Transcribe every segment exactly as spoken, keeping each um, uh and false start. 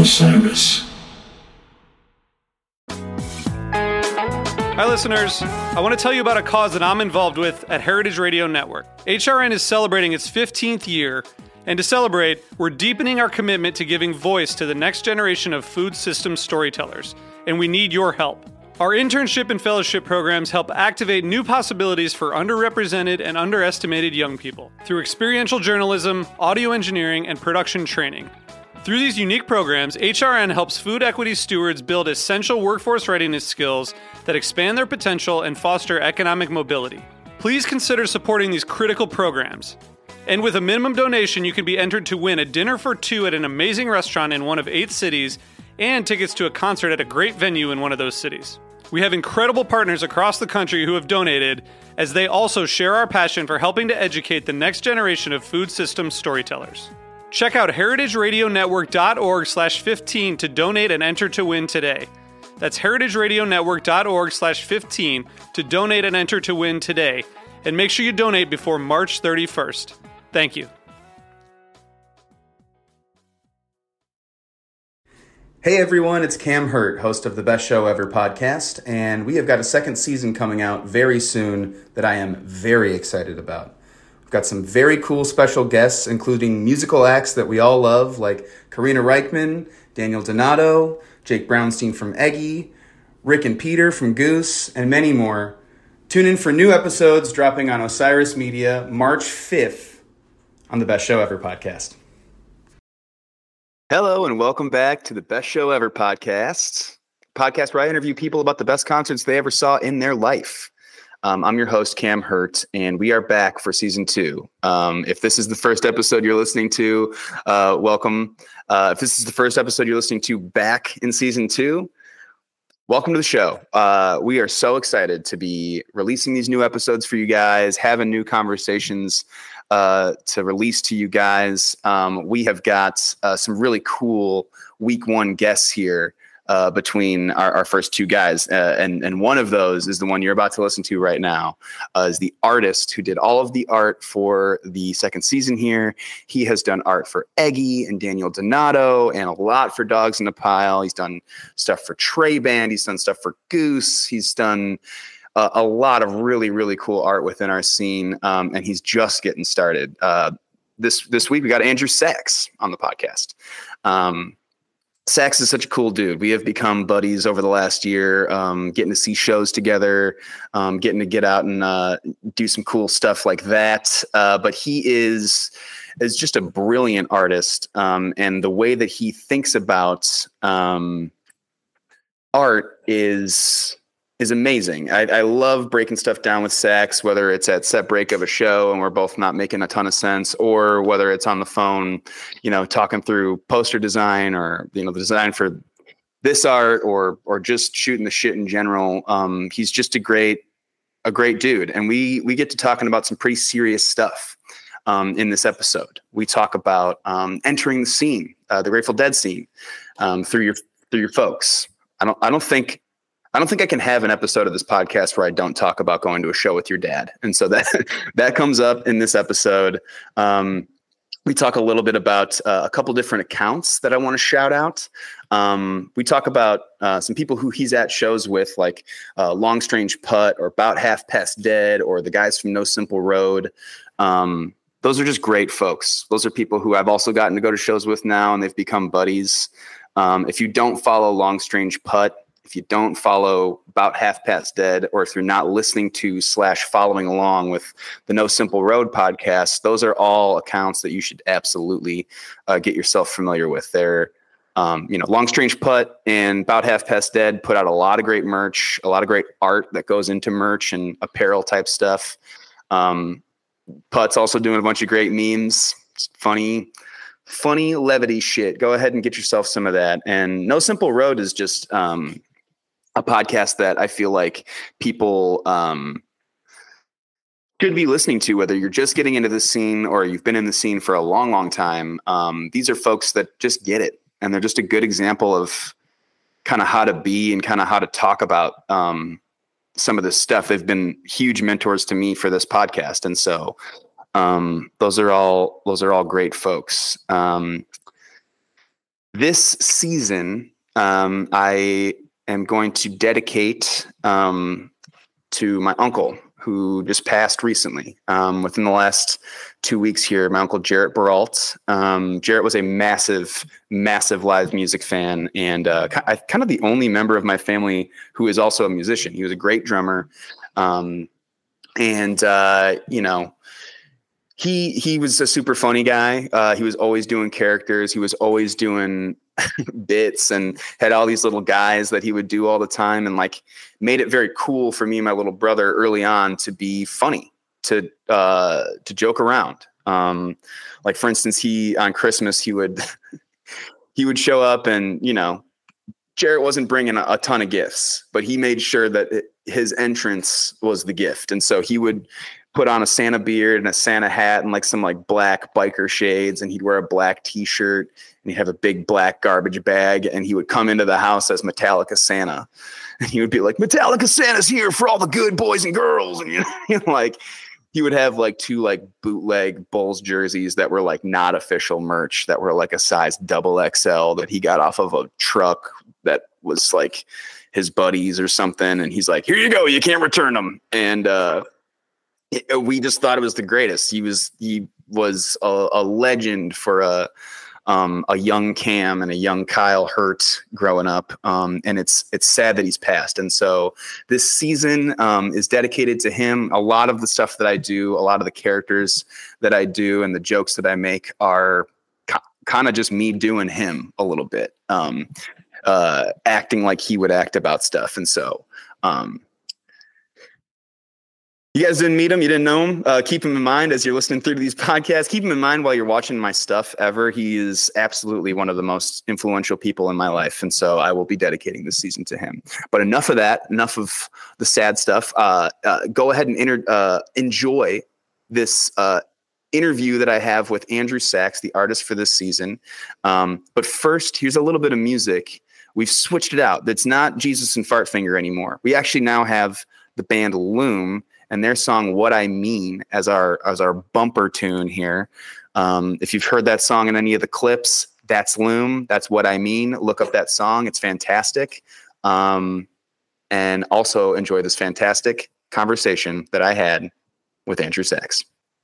Osiris. Hi, listeners. I want to tell you about a cause that I'm involved with at Heritage Radio Network. H R N is celebrating its fifteenth year, and to celebrate, we're deepening our commitment to giving voice to the next generation of food systems storytellers, and we need your help. Our internship and fellowship programs help activate new possibilities for underrepresented and underestimated young people through experiential journalism, audio engineering, and production training. Through these unique programs, H R N helps food equity stewards build essential workforce readiness skills that expand their potential and foster economic mobility. Please consider supporting these critical programs. And with a minimum donation, you can be entered to win a dinner for two at an amazing restaurant in one of eight cities and tickets to a concert at a great venue in one of those cities. We have incredible partners across the country who have donated, as they also share our passion for helping to educate the next generation of food systems storytellers. Check out heritageradionetwork.org slash 15 to donate and enter to win today. That's heritageradionetwork.org slash 15 to donate and enter to win today. And make sure you donate before March thirty-first. Thank you. Hey everyone, it's Cam Hurt, host of the Best Show Ever podcast, and we have got a second season coming out very soon that I am very excited about. We've got some very cool special guests, including musical acts that we all love, like Karina Reichman, Daniel Donato, Jake Brownstein from Eggy, Rick and Peter from Goose, and many more. Tune in for new episodes dropping on Osiris Media March fifth on the Best Show Ever podcast. Hello and welcome back to the Best Show Ever podcast, podcast where I interview people about the best concerts they ever saw in their life. Um, I'm your host, Cam Hurt, and we are back for season two. Um, if this is the first episode you're listening to, uh, welcome. Uh, if this is the first episode you're listening to back in season two, welcome to the show. Uh, we are so excited to be releasing these new episodes for you guys, having new conversations uh, to release to you guys. Um, we have got uh, some really cool week one guests here uh, between our, our first two guys. Uh, and, and one of those is the one you're about to listen to right now, uh, is the artist who did all of the art for the second season here. He has done art for Eggy and Daniel Donato and a lot for Dogs in a Pile. He's done stuff for Trey Band. He's done stuff for Goose. He's done uh, a lot of really, really cool art within our scene. Um, and he's just getting started. Uh, this, this week we got Andrew Sachs on the podcast. Um, Sachs is such a cool dude. We have become buddies over the last year, um, getting to see shows together, um, getting to get out and uh, do some cool stuff like that. Uh, but he is is just a brilliant artist, um, and the way that he thinks about um, art is is amazing. I, I love breaking stuff down with Sachs, whether it's at set break of a show and we're both not making a ton of sense, or whether it's on the phone, you know, talking through poster design or, you know, the design for this art or, or just shooting the shit in general. Um, he's just a great, a great dude. And we, we get to talking about some pretty serious stuff um, in this episode. We talk about um, entering the scene, uh, the Grateful Dead scene um, through your, through your folks. I don't, I don't think, I don't think I can have an episode of this podcast where I don't talk about going to a show with your dad. And so that, that comes up in this episode. Um, we talk a little bit about uh, a couple different accounts that I want to shout out. Um, we talk about uh, some people who he's at shows with, like uh, Long Strange Putt or About Half Past Dead or the guys from No Simple Road. Um, those are just great folks. Those are people who I've also gotten to go to shows with now, and they've become buddies. Um, if you don't follow Long Strange Putt, if you don't follow About Half Past Dead, or if you're not listening to slash following along with the No Simple Road podcast, those are all accounts that you should absolutely uh, get yourself familiar with. They're, um, you know, Long Strange Putt and About Half Past Dead put out a lot of great merch, a lot of great art that goes into merch and apparel type stuff. Um, Putt's also doing a bunch of great memes, funny, funny levity shit. Go ahead and get yourself some of that. And No Simple Road is just, um, a podcast that I feel like people um, should be listening to, whether you're just getting into the scene or you've been in the scene for a long, long time. Um, these are folks that just get it. And they're just a good example of kind of how to be and kind of how to talk about um, some of this stuff. They've been huge mentors to me for this podcast. And so um, those are all, those are all great folks. Um, this season, um, I am going to dedicate um, to my uncle, who just passed recently. Um, within the last two weeks here, my uncle Jarrett Baralt. Um, Jarrett was a massive, massive live music fan, and uh, kind of the only member of my family who is also a musician. He was a great drummer, um, and uh, you know, he he was a super funny guy. Uh, he was always doing characters. He was always doing bits, and had all these little guys that he would do all the time, and like made it very cool for me and my little brother early on to be funny, to uh, to joke around. Um, like for instance, he on Christmas he would he would show up, and you know, Jarrett wasn't bringing a, a ton of gifts, but he made sure that it, his entrance was the gift, and so he would put on a Santa beard and a Santa hat and like some like black biker shades, and he'd wear a black T-shirt, and he'd have a big black garbage bag, and he would come into the house as Metallica Santa, and he would be like, Metallica Santa's here for all the good boys and girls, and you know, you know, like he would have like two like bootleg Bulls jerseys that were like not official merch, that were like a size double X L that he got off of a truck that was like his buddies or something, and he's like, here you go, you can't return them. And uh we just thought it was the greatest. He was he was a, a legend for a um, a young Cam and a young Kyle Hurt growing up, um, and it's it's sad that he's passed. And so this season um, is dedicated to him. A lot of the stuff that I do, a lot of the characters that I do, and the jokes that I make are co- kind of just me doing him a little bit, um, uh, acting like he would act about stuff. And so. Um, You guys didn't meet him. You didn't know him. Uh, keep him in mind as you're listening through to these podcasts. Keep him in mind while you're watching my stuff ever. He is absolutely one of the most influential people in my life. And so I will be dedicating this season to him. But enough of that. Enough of the sad stuff. Uh, uh, go ahead and inter- uh, enjoy this uh, interview that I have with Andrew Sachs, the artist for this season. Um, but first, here's a little bit of music. We've switched it out. It's not Jesus and Fartfinger anymore. We actually now have the band Loom and their song "What I Mean" as our as our bumper tune here. Um, if you've heard that song in any of the clips, that's Loom. That's "What I Mean." Look up that song; it's fantastic. Um, and also enjoy this fantastic conversation that I had with Andrew Sachs.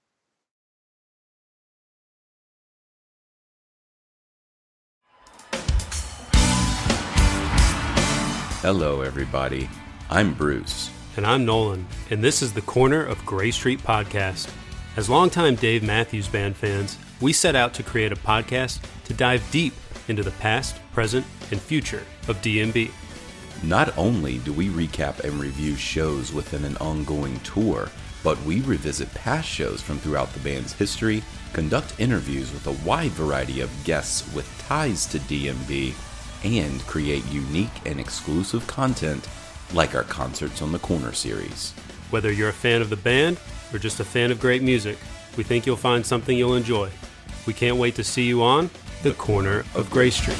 Hello, everybody. I'm Bruce. And I'm Nolan, and this is the Corner of Gray Street podcast. As longtime Dave Matthews Band fans, we set out to create a podcast to dive deep into the past, present, and future of D M B. Not only do we recap and review shows within an ongoing tour, but we revisit past shows from throughout the band's history, conduct interviews with a wide variety of guests with ties to D M B, and create unique and exclusive content like our Concerts on the Corner series. Whether you're a fan of the band or just a fan of great music, we think you'll find something you'll enjoy. We can't wait to see you on the Corner of Gray Street.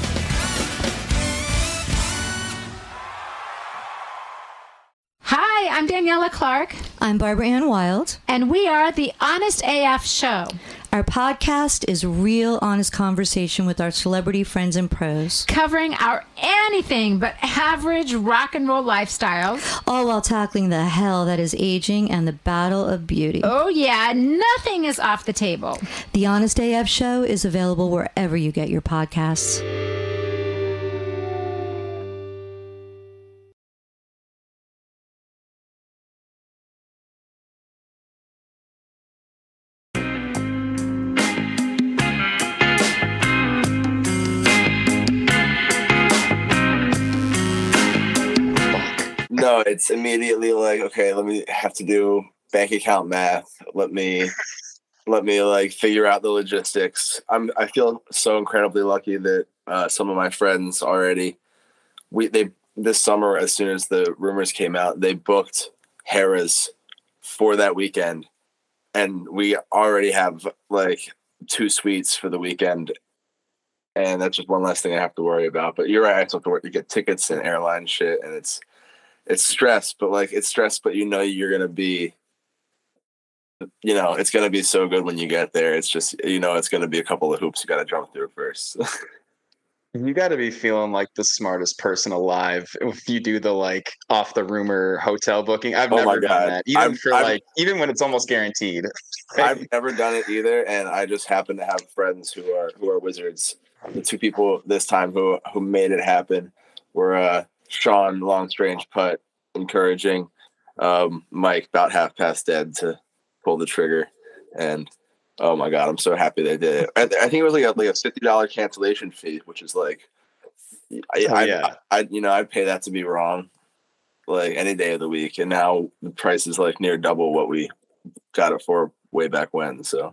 Hi, I'm Daniela Clark. I'm Barbara Ann Wild. And we are the Honest A F Show. Our podcast is real honest conversation with our celebrity friends and pros. Covering our anything but average rock and roll lifestyles. All while tackling the hell that is aging and the battle of beauty. Oh yeah, nothing is off the table. The Honest A F Show is available wherever you get your podcasts. No, it's immediately like, okay, let me have to do bank account math. Let me, let me like figure out the logistics. I'm, I feel so incredibly lucky that uh, some of my friends already, we, they, this summer, as soon as the rumors came out, they booked Harrah's for that weekend. And we already have like two suites for the weekend. And that's just one less thing I have to worry about. But you're right. I still have to work to get tickets and airline shit. And it's, It's stress, but like it's stress, but you know you're gonna be, you know, it's gonna be so good when you get there. It's just, you know, it's gonna be a couple of hoops you gotta jump through first. You got to be feeling like the smartest person alive if you do the like off the rumor hotel booking. I've Oh my never done God. that, even I'm- for I'm- like even when it's almost guaranteed. I've never done it either, and I just happen to have friends who are who are wizards. The two people this time who who made it happen were uh, Sean long strange putt, encouraging um, Mike about half past dead to pull the trigger, and oh my God, I'm so happy they did it. I, I think it was like a, like a fifty dollars cancellation fee, which is like, I, Oh, I, yeah. I, I you know I'd pay that to be wrong, like any day of the week, and now the price is like near double what we got it for way back when. So,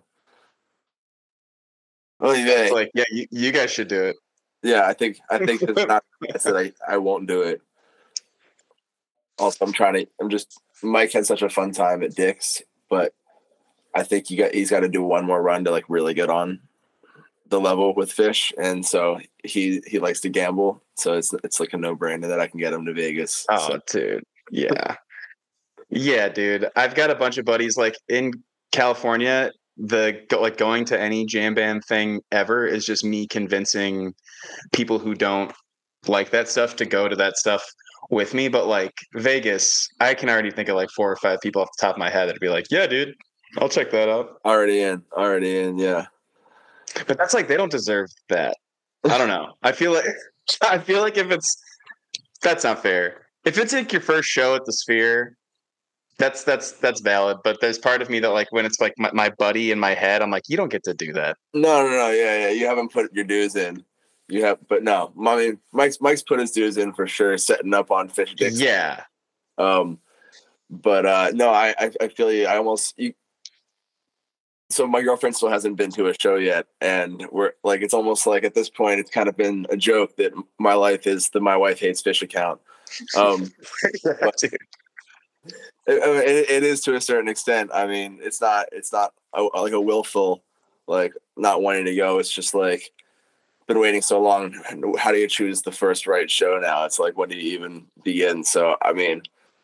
oh yeah, It's like, yeah, you, you guys should do it. yeah. I think I think it's not I said I, I won't do it. Also, I'm trying to. I'm just. Mike had such a fun time at Dick's, but I think you got he's got to do one more run to like really get on the level with Fish, and so he he likes to gamble. So it's it's like a no brainer that I can get him to Vegas. Oh, So, dude, yeah, yeah, dude. I've got a bunch of buddies like in California. The go- like going to any jam band thing ever is just me convincing people who don't like that stuff to go to that stuff with me. But like Vegas, I can already think of like four or five people off the top of my head that'd be like, yeah, dude, I'll check that out. already in, already in. Yeah. But that's like they don't deserve that. I don't know. I feel like I feel like if it's that's not fair. If it's like your first show at the Sphere, that's that's that's valid. But there's part of me that like when it's like my, my buddy in my head, I'm like, you don't get to do that. No, no, no. Yeah, yeah. You haven't put your dues in. You have, but no. I mean, Mike's Mike's put his dues in for sure, setting up on Fish Dicks. Yeah. Um, but uh, no, I, I I feel you. I almost you, so my girlfriend still hasn't been to a show yet, and we're like, it's almost like at this point, it's kind of been a joke that my life is the My Wife Hates Fish account. Um, but it, it, it is to a certain extent. I mean, it's not it's not a, like a willful like not wanting to go. It's just like been waiting so long. How do you choose the first right show now? It's like, when do you even begin? So I mean,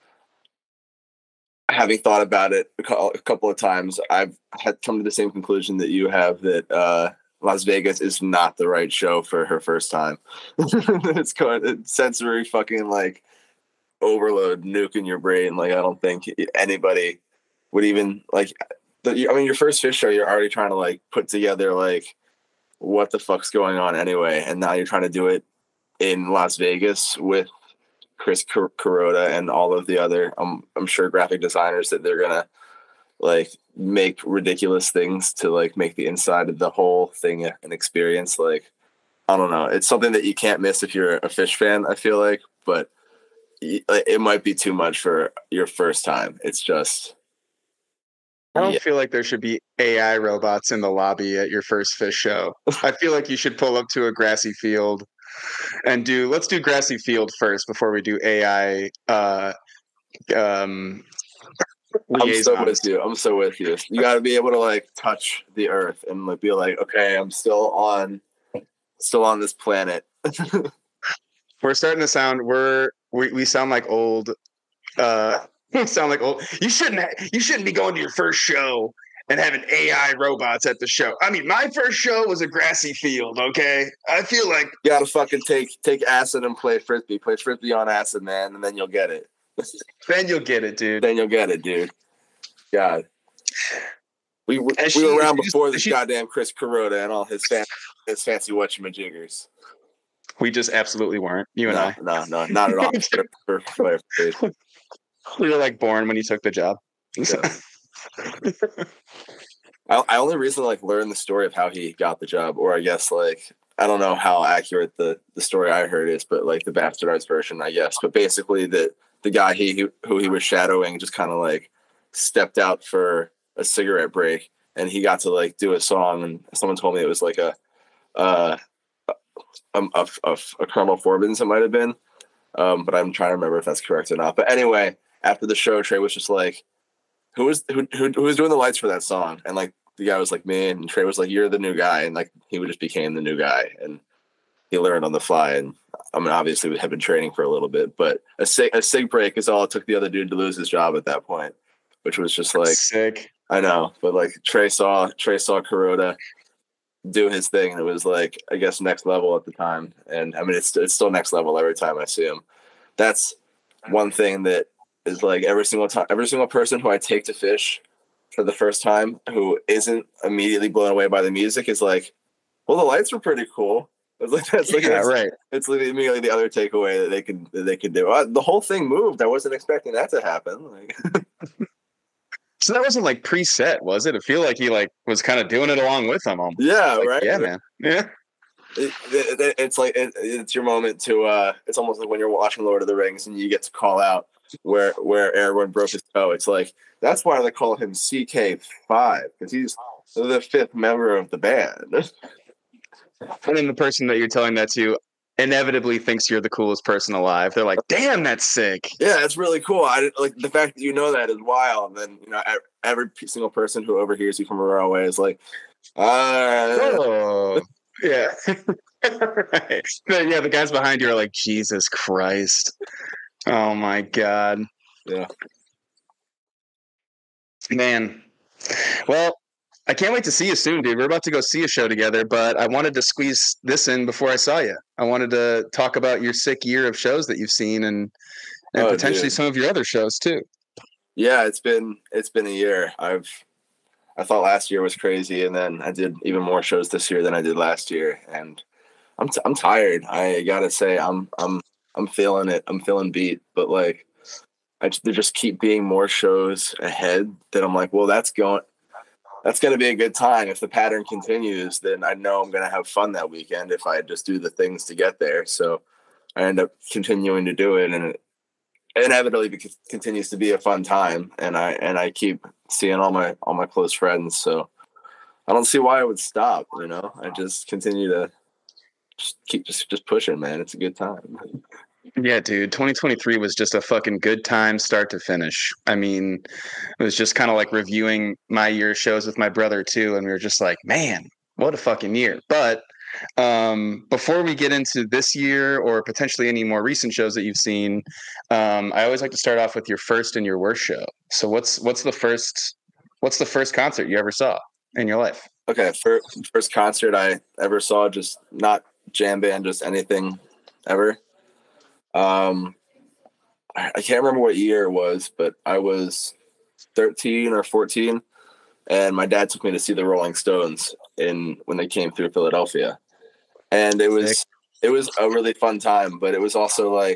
having thought about it a couple of times, I've had come to the same conclusion that you have, that uh, Las Vegas is not the right show for her first time. It's going sensory fucking like overload, nuke in your brain. Like, I don't think anybody would even like, the, I mean, your first Fish show, you're already trying to like put together like, what the fuck's going on anyway? And now you're trying to do it in Las Vegas with Chris Kuroda and all of the other, um, I'm sure, graphic designers that they're gonna like make ridiculous things to like make the inside of the whole thing an experience. Like, I don't know, it's something that you can't miss if you're a Fish fan, I feel like, but it might be too much for your first time. It's just, I don't yeah. feel like there should be A I robots in the lobby at your first Fish show. I feel like you should pull up to a grassy field and do, let's do grassy field first before we do A I uh, um, I'm liaisons. so with you. I'm so with you. You got to be able to like touch the earth and like be like, okay, I'm still on, still on this planet. We're starting to sound, we're, we, we sound like old, uh, we sound like old. You shouldn't, ha- you shouldn't be going to your first show and having A I robots at the show. I mean, my first show was a grassy field. Okay. I feel like You got to fucking take, take acid and play Frisbee, play Frisbee on acid, man. And then you'll get it. then you'll get it, dude. Then you'll get it, dude. God. We, we, And we she- were around she's- before this she's- goddamn Chris Kuroda and all his fan, his fancy whatchamajiggers. We just absolutely weren't. You and No, I. no, no, not at all. For- for- for- We were like born when you took the job. I, I only recently like learned the story of how he got the job, or I guess like I don't know how accurate the, the story I heard is, but like the bastardized version, I guess. But basically, that the guy he who, who he was shadowing just kind of like stepped out for a cigarette break, and he got to like do a song, and someone told me it was like a uh a, a, a, a Colonel Forbins, it might have been, um, but I'm trying to remember if that's correct or not. But anyway, after the show, Trey was just like, who was who, who who was doing the lights for that song? And like the guy was like, me, and Trey was like, you're the new guy, and like he just became the new guy, and he learned on the fly. And I mean, obviously we had been training for a little bit, but a sig a sig break is all it took the other dude to lose his job at that point, which was just like Sick. I know, but like Trey saw Trey saw Kuroda do his thing. And it was like, I guess, next level at the time. And I mean, it's, it's still next level every time I see him. That's one thing that is like every single time, every single person who I take to Phish for the first time who isn't immediately blown away by the music is like, well, the lights were pretty cool. It's like, that's like, yeah, it's, right. It's like immediately the other takeaway that they could, that they could do. Uh, the whole thing moved. I wasn't expecting that to happen. Like, so that wasn't like preset, was it? I feel like he like was kind of doing it along with them. Almost. Yeah, like, right. Yeah, man. Yeah. It, it, it, it's like it, it's your moment to. Uh, it's almost like when you're watching Lord of the Rings and you get to call out where where Aragorn broke his toe. It's like that's why they call him C K five because he's the fifth member of the band. And then the person that you're telling that to inevitably thinks you're the coolest person alive. They're like, "Damn, that's sick." Yeah, it's really cool. I like the fact that you know that is wild. And then you know every single person who overhears you from a mile away is like, "Ah." Oh, yeah, right. But yeah, the guys behind you are like, "Jesus Christ, oh my God." Yeah, man. Well, I can't wait to see you soon, dude. We're about to go see a show together, but I wanted to squeeze this in before I saw you. I wanted to talk about your sick year of shows that you've seen and and oh, potentially dude. some of your other shows too. Yeah, it's been it's been a year. I've I thought last year was crazy, and then I did even more shows this year than I did last year, and I'm t- I'm tired. I gotta say, I'm I'm I'm feeling it. I'm feeling beat, but like, I just, there just keep being more shows ahead that I'm like, well, that's going. That's going to be a good time. If the pattern continues, then I know I'm going to have fun that weekend if I just do the things to get there. So I end up continuing to do it, and it inevitably beca- continues to be a fun time. And I and I keep seeing all my all my close friends. So I don't see why I would stop. You know, I just continue to just keep just just pushing, man. It's a good time. Yeah, dude, twenty twenty-three was just a fucking good time start to finish. I mean, it was just kind of like reviewing my year shows with my brother too. And we were just like, man, what a fucking year. But um, before we get into this year or potentially any more recent shows that you've seen, um, I always like to start off with your first and your worst show. So what's, what's the first, what's the first concert you ever saw in your life? Okay. First, first concert I ever saw, just not jam band, just anything ever. Um, I can't remember what year it was, but I was thirteen or fourteen, and my dad took me to see the Rolling Stones in when they came through Philadelphia, and it was Sick. It was a really fun time. But it was also like,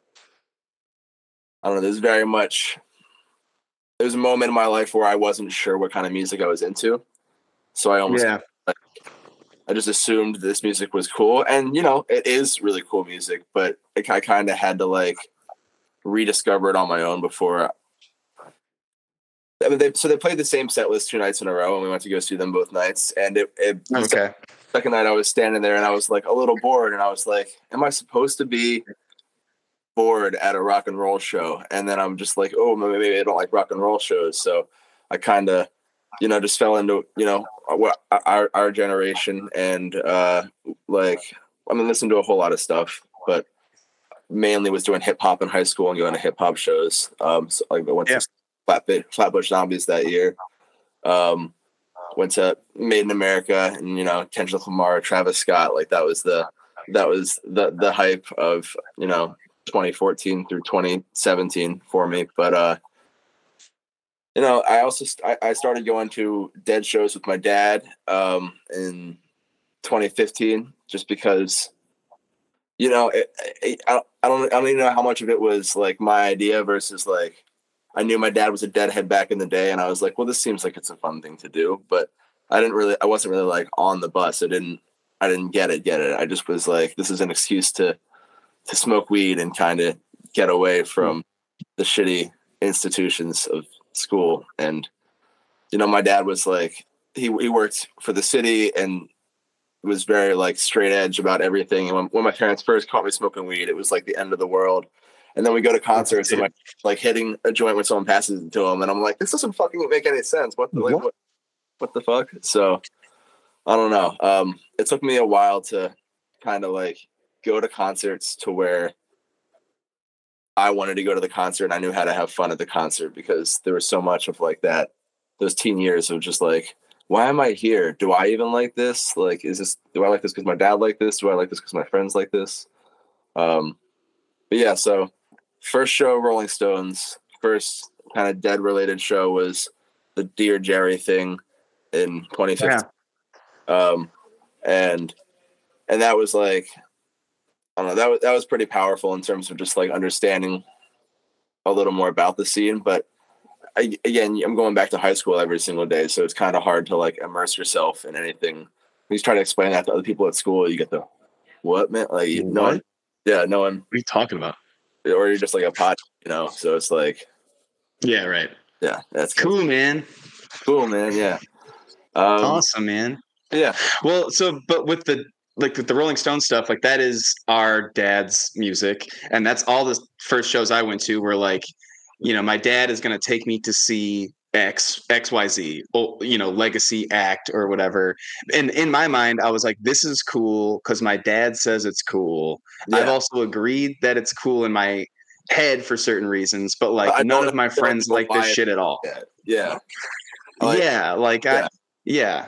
I don't know. There's very much. There was a moment in my life where I wasn't sure what kind of music I was into, so I almost. Yeah. Like, I just assumed this music was cool, and you know it is really cool music, but it, I kind of had to like rediscover it on my own before. I mean, they, so they played the same set list two nights in a row, and we went to go see them both nights. And it, it okay. The second night I was standing there, and I was like a little bored, and I was like, "Am I supposed to be bored at a rock and roll show?" And then I'm just like, "Oh, maybe I don't like rock and roll shows." So I kind of. You know, just fell into, you know, what our, our generation and uh, like, I mean, listen to a whole lot of stuff, but mainly was doing hip hop in high school and going to hip hop shows. Um, so like I went yeah. to Flat, Flatbush Zombies that year. Um, went to Made in America and, you know, Kendrick Lamar, Travis Scott. Like that was the, that was the, the hype of, you know, twenty fourteen through twenty seventeen for me. But, uh, you know, I also I, I started going to Dead shows with my dad um, in twenty fifteen, just because, you know, it, it, I I don't I don't even know how much of it was like my idea versus like I knew my dad was a Deadhead back in the day, and I was like, well, this seems like it's a fun thing to do, but I didn't really I wasn't really like on the bus. I didn't I didn't get it get it. I just was like, this is an excuse to to smoke weed and kind of get away from the shitty institutions of school. And you know, my dad was like he he worked for the city and was very like straight edge about everything. And when, when my parents first caught me smoking weed, it was like the end of the world. And then we go to concerts and like like hitting a joint when someone passes it to them, and I'm like, this doesn't fucking make any sense. What the like what, what the fuck? So I don't know. Um, it took me a while to kind of like go to concerts to where I wanted to go to the concert and I knew how to have fun at the concert, because there was so much of like that, those teen years of just like why am I here? Do I even like this? Like, is this, do I like this because my dad like this? Do I like this because my friends like this? Um, but yeah, so first show, Rolling Stones, first kind of Dead related show was the Dear Jerry thing in twenty fifteen. Yeah. Um, and, and that was like, I don't know, that was, that was pretty powerful in terms of just like understanding a little more about the scene. But I, again, I'm going back to high school every single day, so it's kind of hard to like immerse yourself in anything. When you try to explain that to other people at school, you get the what, man? Like, what? No one, yeah, no one. What are you talking about? Or you're just like a pot, you know? So it's like, yeah, right. Yeah, that's cool, man. Cool, man. Yeah, um, awesome, man. Yeah. Well, so but with the like with the Rolling Stones stuff, like that is our dad's music, and that's all the first shows I went to were like, you know, my dad is going to take me to see X, X, Y, Z, you know, legacy act or whatever. And in my mind, I was like, this is cool because my dad says it's cool. Yeah. I've also agreed that it's cool in my head for certain reasons, but like but none of my friends like this shit at all. Yeah. Yeah. Like, yeah. Like, yeah. I, yeah.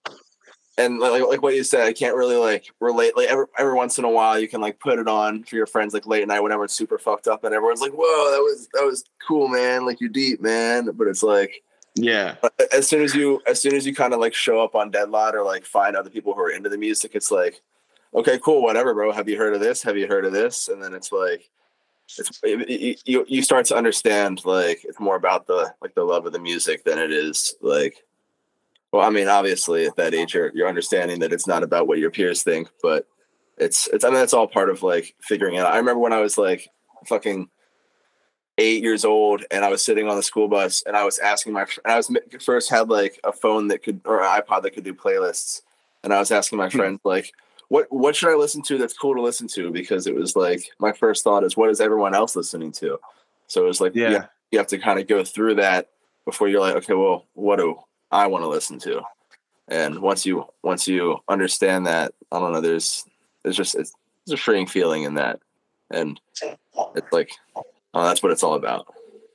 And like, like what you said, I can't really like relate. Like every, every once in a while, you can like put it on for your friends, like late at night whenever it's super fucked up, and everyone's like, "Whoa, that was that was cool, man! Like you're deep, man." But it's like, yeah. As soon as you, as soon as you kind of like show up on Deadlot or like find other people who are into the music, it's like, okay, cool, whatever, bro. Have you heard of this? Have you heard of this? And then it's like, it's it, it, you you start to understand like it's more about the like the love of the music than it is like. Well, I mean, obviously, at that age, you're you're understanding that it's not about what your peers think, but it's it's. I mean, that's all part of like figuring it out. I remember when I was like fucking eight years old, and I was sitting on the school bus, and I was asking my. And I was first had like a phone that could or an iPod that could do playlists, and I was asking my friends like, what what should I listen to that's cool to listen to? Because it was like my first thought is, what is everyone else listening to? So it was like, yeah, you have, you have to kind of go through that before you're like, okay, well, what do I want to listen to? And once you once you understand that, I don't know, there's there's just it's, there's a freeing feeling in that, and it's like, oh, that's what it's all about.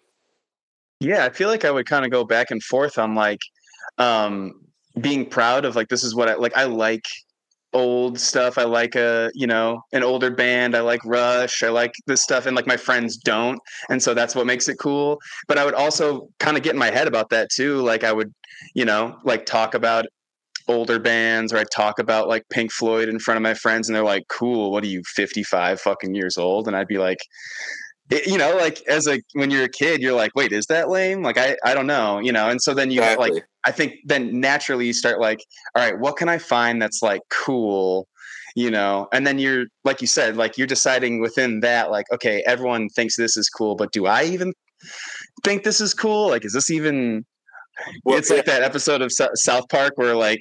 Yeah, I feel like I would kind of go back and forth on like um, being proud of like this is what I like. I like old stuff. I like a you know an older band. I like Rush. I like this stuff, and like my friends don't, and so that's what makes it cool. But I would also kind of get in my head about that too. Like I would, you know, like talk about older bands, or I'd talk about like Pink Floyd in front of my friends, and they're like, "Cool, what are you, fifty-five fucking years old?" And I'd be like, it, you know, like as a when you're a kid, you're like, "Wait, is that lame?" Like I I don't know, you know. And so then you exactly. like I think then naturally you start like, all right, what can I find that's like cool, you know? And then you're like you said, like you're deciding within that, like, okay, everyone thinks this is cool, but do I even think this is cool? Like, is this even? Well, it's yeah. like that episode of S- South Park where like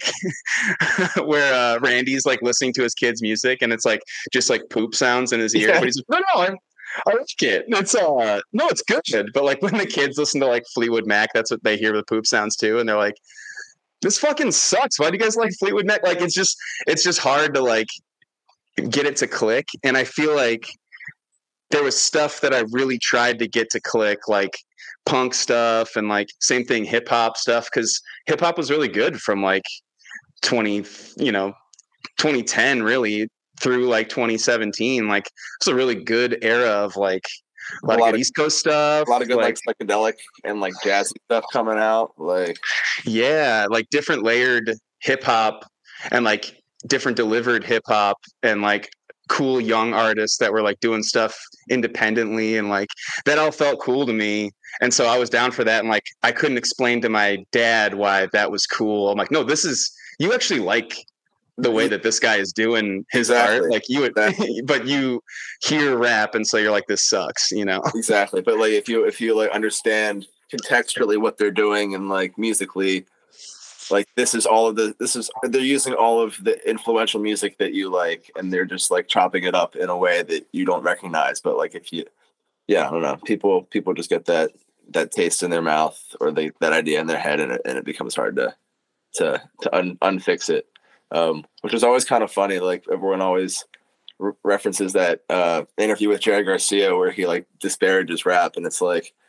where uh, Randy's like listening to his kid's music, and it's like just like poop sounds in his ear. Yeah. But he's like, no, no, I'm, I like it. It's uh, no, it's good. But like when the kids listen to like Fleetwood Mac, that's what they hear with poop sounds too, and they're like, "This fucking sucks. Why do you guys like Fleetwood Mac?" Like it's just it's just hard to like get it to click. And I feel like there was stuff that I really tried to get to click, like punk stuff and like same thing hip hop stuff, because hip hop was really good from like twenty you know twenty ten really through like twenty seventeen. Like it's a really good era of like a lot, a lot of good of, East Coast stuff, a lot of good like, like psychedelic and like jazzy stuff coming out, like yeah, like different layered hip hop and like different delivered hip hop and like cool young artists that were like doing stuff independently, and like that all felt cool to me. And so I was down for that. And like, I couldn't explain to my dad why that was cool. I'm like, no, this is, you actually like the way that this guy is doing his exactly. art. Like you would, exactly. But you hear rap. And so you're like, this sucks, you know? Exactly. But like, if you, if you like understand contextually what they're doing and like musically, like this is all of the, this is, they're using all of the influential music that you like, and they're just like chopping it up in a way that you don't recognize. But like, if you, yeah, I don't know, people, people just get that, that taste in their mouth, or they, that idea in their head, and it, and it becomes hard to, to, to un, unfix it. Um, which is always kind of funny. Like everyone always re- references that, uh, interview with Jerry Garcia where he like disparages rap. And it's like,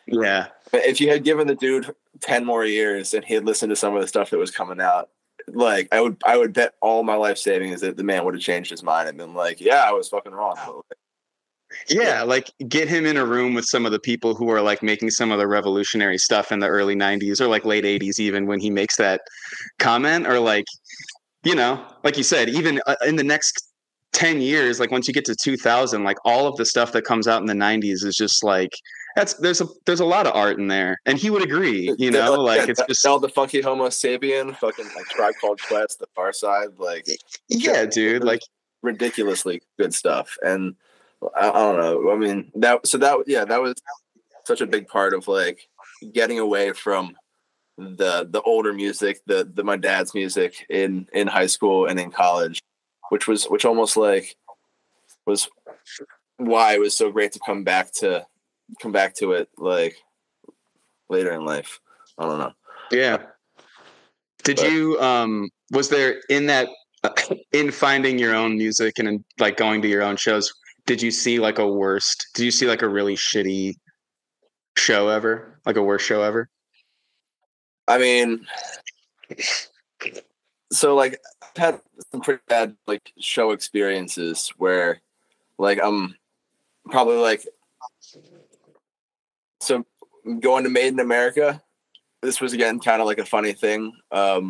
Yeah. If you had given the dude ten more years and he had listened to some of the stuff that was coming out, like I would, I would bet all my life savings that the man would have changed his mind and been like, yeah, I was fucking wrong. But like, Yeah, like get him in a room with some of the people who are like making some of the revolutionary stuff in the early nineties or like late eighties, even when he makes that comment, or like, you know, like you said, even uh, in the next ten years, like once you get to two thousand, like all of the stuff that comes out in the nineties is just like, that's, there's a, there's a lot of art in there. And he would agree, you know, like, like yeah, it's just all the funky Homo sapien, fucking like Tribe Called Quest, The Far Side, like, yeah, dude, like ridiculously good stuff. And I, I don't know. I mean, that, so that, yeah, that was such a big part of like getting away from the, the older music, the, the, my dad's music in, in high school and in college, which was, which almost like was why it was so great to come back to, come back to it like later in life. I don't know. Yeah. Did but, you, um, was there in that, uh, in finding your own music and in, like going to your own shows, did you see like a worst, did you see like a really shitty show ever? Like a worst show ever? I mean, so like I've had some pretty bad like show experiences where like I'm probably like, so going to Made in America, this was again kind of like a funny thing. Um,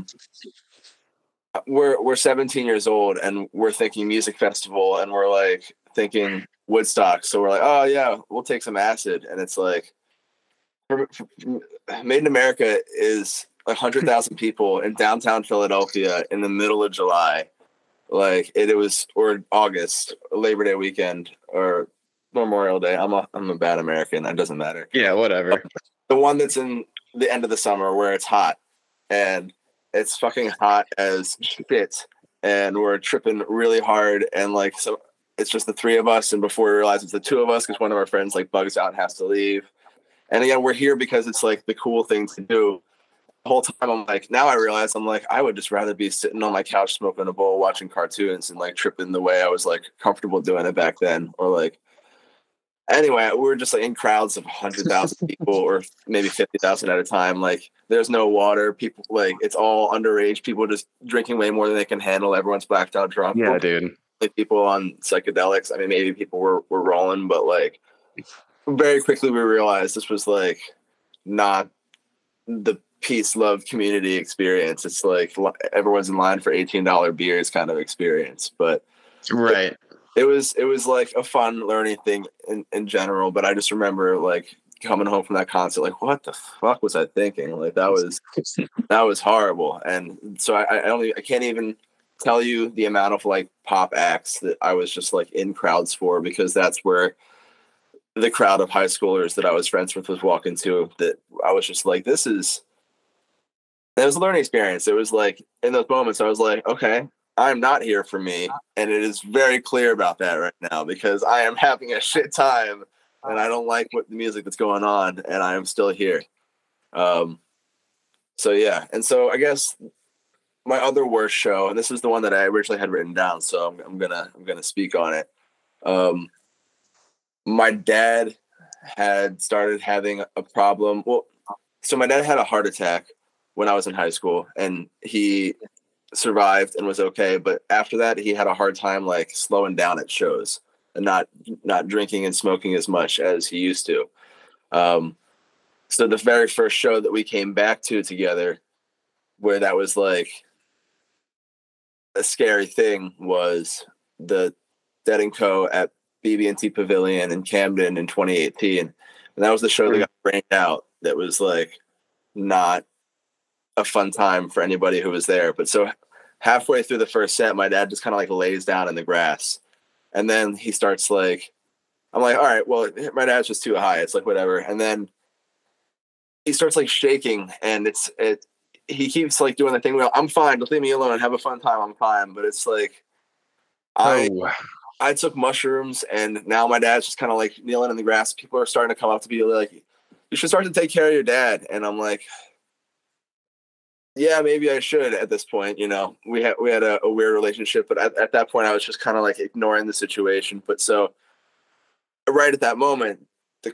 we're we're seventeen years old and we're thinking music festival and we're like thinking Woodstock. So we're like, oh yeah, we'll take some acid. And it's like, for, for, Made in America is a hundred thousand people in downtown Philadelphia in the middle of July. Like it, it was, or August, Labor Day weekend, or Memorial Day. I'm a I'm a bad American. It doesn't matter. Yeah, whatever. The one that's in the end of the summer where it's hot and it's fucking hot as shit, and we're tripping really hard, and like so it's just the three of us, and before we realize it's the two of us because one of our friends like bugs out and has to leave. And again, we're here because it's like the cool thing to do. The whole time I'm like, now I realize I'm like, I would just rather be sitting on my couch smoking a bowl, watching cartoons, and like tripping the way I was like comfortable doing it back then. Or like, anyway, we were just like in crowds of one hundred thousand people or maybe fifty thousand at a time. Like there's no water. People like, it's all underage people just drinking way more than they can handle. Everyone's blacked out drunk. Yeah, dude. Like people on psychedelics. I mean, maybe people were, were rolling, but like very quickly we realized this was like not the peace, love, community experience. It's like everyone's in line for eighteen dollars beers kind of experience. But right. It, it was, it was like a fun learning thing in, in general. But I just remember like coming home from that concert, like, what the fuck was I thinking? Like that was, that was horrible. And so I, I only, I can't even tell you the amount of like pop acts that I was just like in crowds for, because that's where the crowd of high schoolers that I was friends with was walking to, that I was just like, this is, it was a learning experience. It was like in those moments I was like, okay, I'm not here for me. And it is very clear about that right now, because I am having a shit time and I don't like what the music that's going on, and I am still here. Um, so yeah. And so I guess my other worst show, and this is the one that I originally had written down, so I'm, I'm gonna, I'm gonna speak on it. Um, my dad had started having a problem. Well, so my dad had a heart attack when I was in high school, and he survived and was okay. But after that, he had a hard time like slowing down at shows and not, not drinking and smoking as much as he used to. Um, so the very first show that we came back to together, where that was like a scary thing, was the Dead and Co at B B and T Pavilion in Camden in twenty eighteen. And that was the show that got rained out. That was like not a fun time for anybody who was there. But so halfway through the first set, my dad just kind of like lays down in the grass. And then he starts like, I'm like, all right, well, my dad's just too high. It's like, whatever. And then he starts like shaking, and it's, it, he keeps like doing the thing. Well, I'm fine. Just leave me alone. Have a fun time. I'm fine. But it's like, I, oh. I took mushrooms, and now my dad's just kind of like kneeling in the grass. People are starting to come up to be like, you should start to take care of your dad. And I'm like, yeah, maybe I should at this point. You know, we had, we had a, a weird relationship, but at, at that point I was just kind of like ignoring the situation. But so right at that moment, the,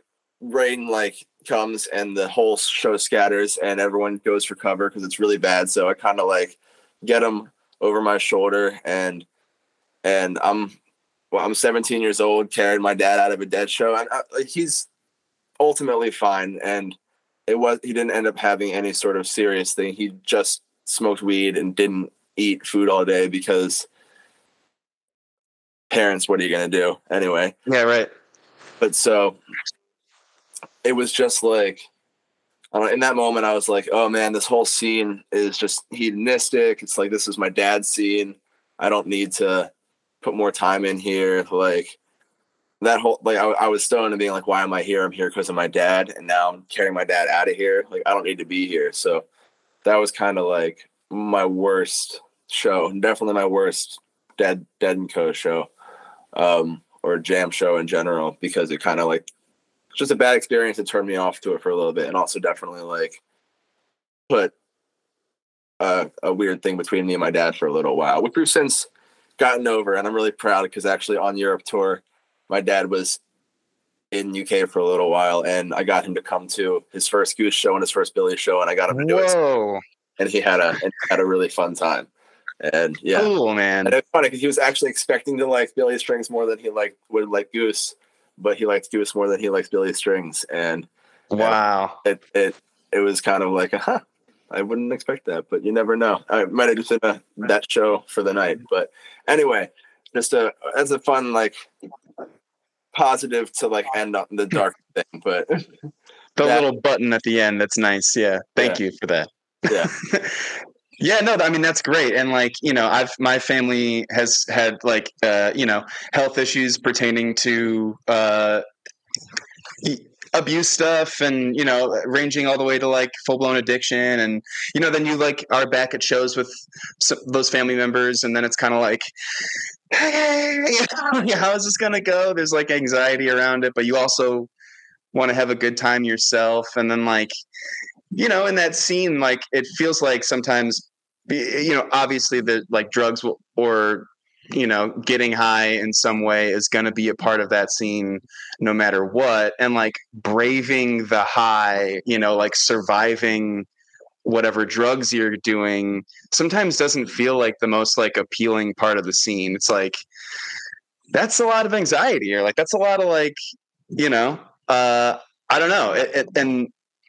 rain like comes and the whole show scatters and everyone goes for cover because it's really bad. So I kind of like get them over my shoulder and and I'm well, I'm seventeen years old, carried my dad out of a dead show, and I, like, he's ultimately fine. And it was he didn't end up having any sort of serious thing. He just smoked weed and didn't eat food all day because parents, what are you gonna do anyway? Yeah, right. But so it was just like, I don't know, in that moment, I was like, oh man, this whole scene is just hedonistic. It's like, this is my dad's scene. I don't need to put more time in here. Like that whole, like I, I was stoned and being like, why am I here? I'm here because of my dad. And now I'm carrying my dad out of here. Like, I don't need to be here. So that was kind of like my worst show. Definitely my worst Dead, Dead and Co show, um, or jam show in general, because it kind of like, just a bad experience that turned me off to it for a little bit. And also definitely like put a, a weird thing between me and my dad for a little while, which we've since gotten over. And I'm really proud because actually on Europe tour, my dad was in U K for a little while and I got him to come to his first Goose show and his first Billy show. And I got him to do Whoa. it. And he had a, and he had a really fun time. And yeah, cool, man. And it's funny because he was actually expecting to like Billy Strings more than he like would like Goose. But he likes Goose more than he likes Billy Strings. And wow, and it, it, it was kind of like, huh, I wouldn't expect that, but you never know. I might have just been a, that show for the night. But anyway, just a, as a fun, like positive to like end on the dark thing. But the that, little button at the end. That's nice. Yeah. Thank yeah. you for that. Yeah. Yeah, no, I mean, that's great. And like, you know, I've, my family has had like, uh, you know, health issues pertaining to, uh, abuse stuff and, you know, ranging all the way to like full blown addiction. And, you know, then you like are back at shows with some, those family members. And then it's kind of like, hey, how is this going to go? There's like anxiety around it, but you also want to have a good time yourself. And then like, you know, in that scene, like it feels like sometimes, you know, obviously the like drugs will, or, you know, getting high in some way is going to be a part of that scene no matter what. And like braving the high, you know, like surviving whatever drugs you're doing sometimes doesn't feel like the most like appealing part of the scene. It's like, that's a lot of anxiety, or like, that's a lot of like, you know, uh, I don't know. It, it, and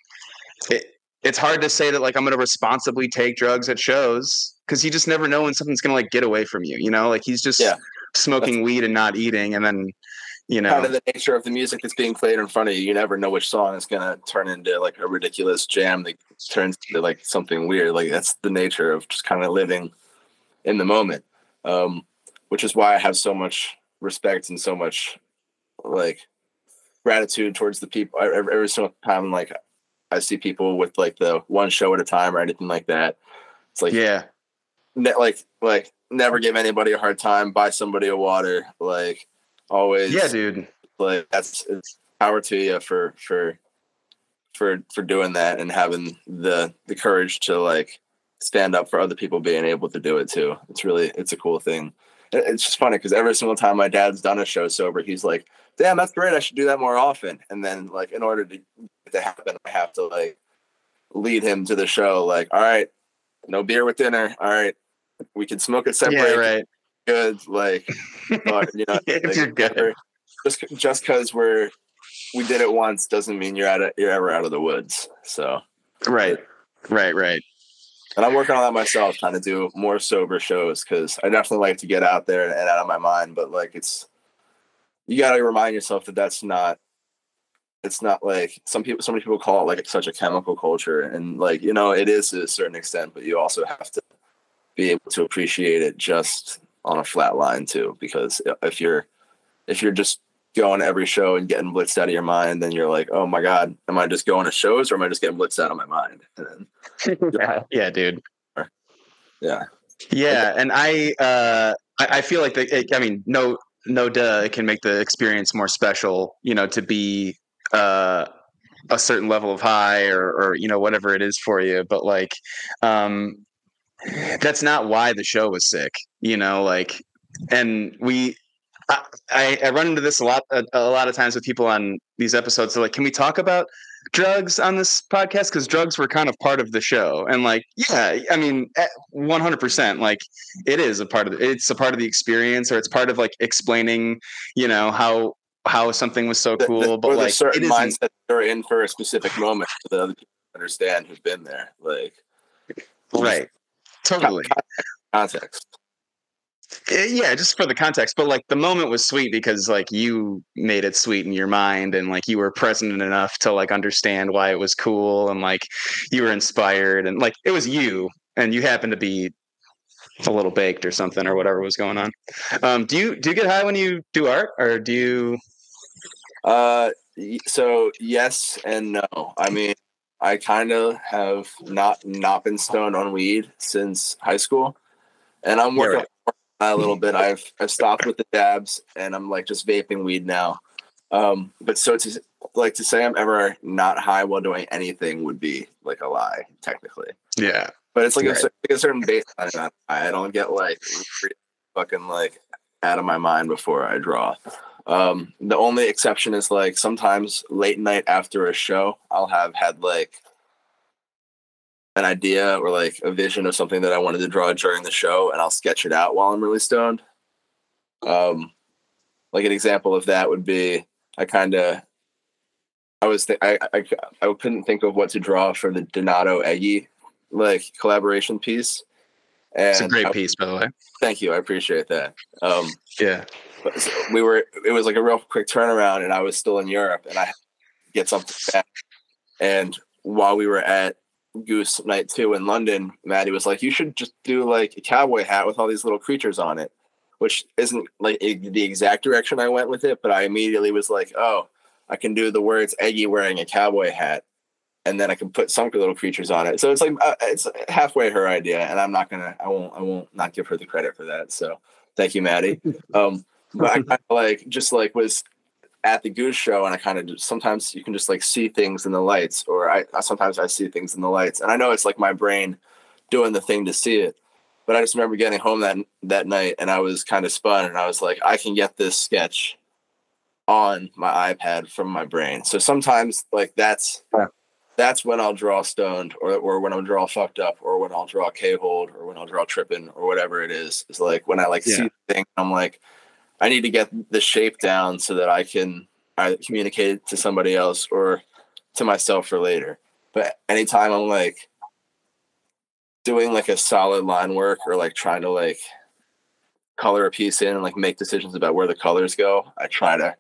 it, it's hard to say that like I'm going to responsibly take drugs at shows because you just never know when something's going to like get away from you, you know, like he's just yeah. smoking that's weed and not eating. And then, you know, kind of the nature of the music that's being played in front of you. You never know which song is going to turn into like a ridiculous jam that turns into like something weird. Like that's the nature of just kind of living in the moment. Um, which is why I have so much respect and so much like gratitude towards the people. Every, every single time, like, I see people with like the one show at a time or anything like that. It's like, yeah, ne- like, like never give anybody a hard time, buy somebody a water, like always. Yeah, dude. Like that's, it's power to you for, for, for, for doing that and having the, the courage to like stand up for other people being able to do it too. It's really, it's a cool thing. It's just funny because every single time my dad's done a show sober, he's like, damn, that's great. I should do that more often. And then like, in order to, to happen, I have to like lead him to the show. Like, all right, no beer with dinner. All right, we can smoke it separate. Yeah, right. Good. Like, but, you know, yeah, like, you're good. just just because we're we did it once doesn't mean you're out of you're ever out of the woods. So right, right, right. And I'm working on that myself, trying to do more sober shows because I definitely like to get out there and out of my mind. But like, it's you got to remind yourself that that's not. It's not like some people, so many people call it like such a chemical culture. And like, you know, it is to a certain extent, but you also have to be able to appreciate it just on a flat line too. Because if you're, if you're just going to every show and getting blitzed out of your mind, then you're like, oh my God, am I just going to shows or am I just getting blitzed out of my mind? And then, yeah, yeah, dude. Yeah. Yeah. And I, uh, I, I feel like, the, I mean, no, no duh, it can make the experience more special, you know, to be, uh, a certain level of high or, or, you know, whatever it is for you. But like, um, that's not why the show was sick, you know, like, and we, I, I, I run into this a lot, a, a lot of times with people on these episodes. They're like, can we talk about drugs on this podcast? Because drugs were kind of part of the show. And like, yeah, I mean, one hundred percent, like it is a part of the, it's a part of the experience, or it's part of like explaining, you know, how, how something was so cool, the, the, but or like the certain it mindset they're in for a specific moment so that other people understand who's been there. Like, right. Totally. Context. Yeah, just for the context, but like the moment was sweet because like you made it sweet in your mind, and like you were present enough to like understand why it was cool, and like you were inspired, and like it was you, and you happened to be a little baked or something or whatever was going on. Um, do you do you get high when you do art, or do you? Uh, so yes and no. I mean, I kind of have not not been stoned on weed since high school, and I'm working. Yeah, right. A little bit. I've I've stopped with the dabs, and I'm like just vaping weed now. Um, but so to like to say I'm ever not high while doing anything would be like a lie, technically. Yeah, but it's like, right. a, like a certain baseline. I don't get like fucking like out of my mind before I draw. Um, the only exception is like sometimes late night after a show, I'll have had like an idea or like a vision of something that I wanted to draw during the show, and I'll sketch it out while I'm really stoned. Um, like an example of that would be, I kind of, I was, th- I, I, I couldn't think of what to draw for the Donato Eggy like collaboration piece. And it's a great I, piece, by the way. Thank you. I appreciate that. Um, yeah. But we were, it was like a real quick turnaround, and I was still in Europe, and I had to get something back. And while we were at Goose Night two in London, Maddie was like, you should just do like a cowboy hat with all these little creatures on it, which isn't like a, the exact direction I went with it, but I immediately was like, oh, I can do the words Eggy wearing a cowboy hat, and then I can put some little creatures on it. So it's like uh, it's halfway her idea, and I'm not gonna I won't I won't not give her the credit for that. So thank you, Maddie. Um but I kind of like just like was at the Goose show, and I kind of sometimes you can just like see things in the lights, or I sometimes I see things in the lights, and I know it's like my brain doing the thing to see it. But I just remember getting home that that night, and I was kind of spun, and I was like, I can get this sketch on my iPad from my brain. So sometimes like that's yeah. that's when I'll draw stoned, or or when I'll draw fucked up, or when I'll draw K-hold, or when I'll draw tripping, or whatever it is. It's like when I like yeah. see the thing, I'm like, I need to get the shape down so that I can either communicate it to somebody else or to myself for later. But anytime I'm like doing like a solid line work, or like trying to like color a piece in and like make decisions about where the colors go, I try to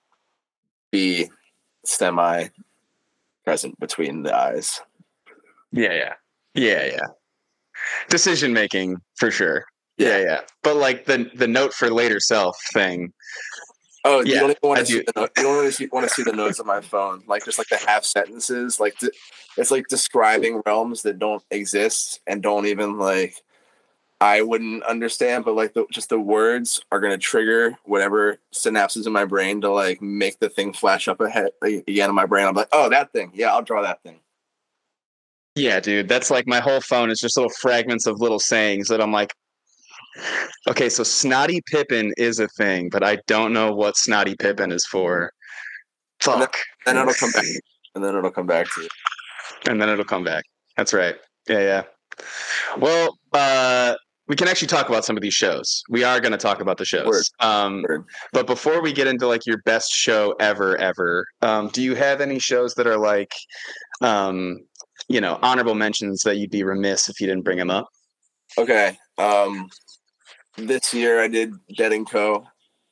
be semi present between the eyes. Yeah, yeah. Yeah, yeah. Decision making for sure. Yeah, yeah. But like the the note for later self thing. Oh, yeah, you don't even want to see do. the note. You don't really see, want to see the notes on my phone. Like just like the half sentences. Like de- it's like describing realms that don't exist and don't even like I wouldn't understand. But like the, just the words are gonna trigger whatever synapses in my brain to like make the thing flash up ahead like, again in my brain. I'm like, oh, that thing. Yeah, I'll draw that thing. Yeah, dude. That's like my whole phone is just little fragments of little sayings that I'm like, okay, so Snotty Pippin is a thing, but I don't know what Snotty Pippin is for. Fuck. And then, then it'll come back. And then it'll come back to you. And then it'll come back. That's right. Yeah, yeah. Well, uh, we can actually talk about some of these shows. We are going to talk about the shows. Word. Um, Word. But before we get into like your best show ever, ever, um, do you have any shows that are like, um, you know, honorable mentions that you'd be remiss if you didn't bring them up? Okay. Um, This year I did Dead and Co.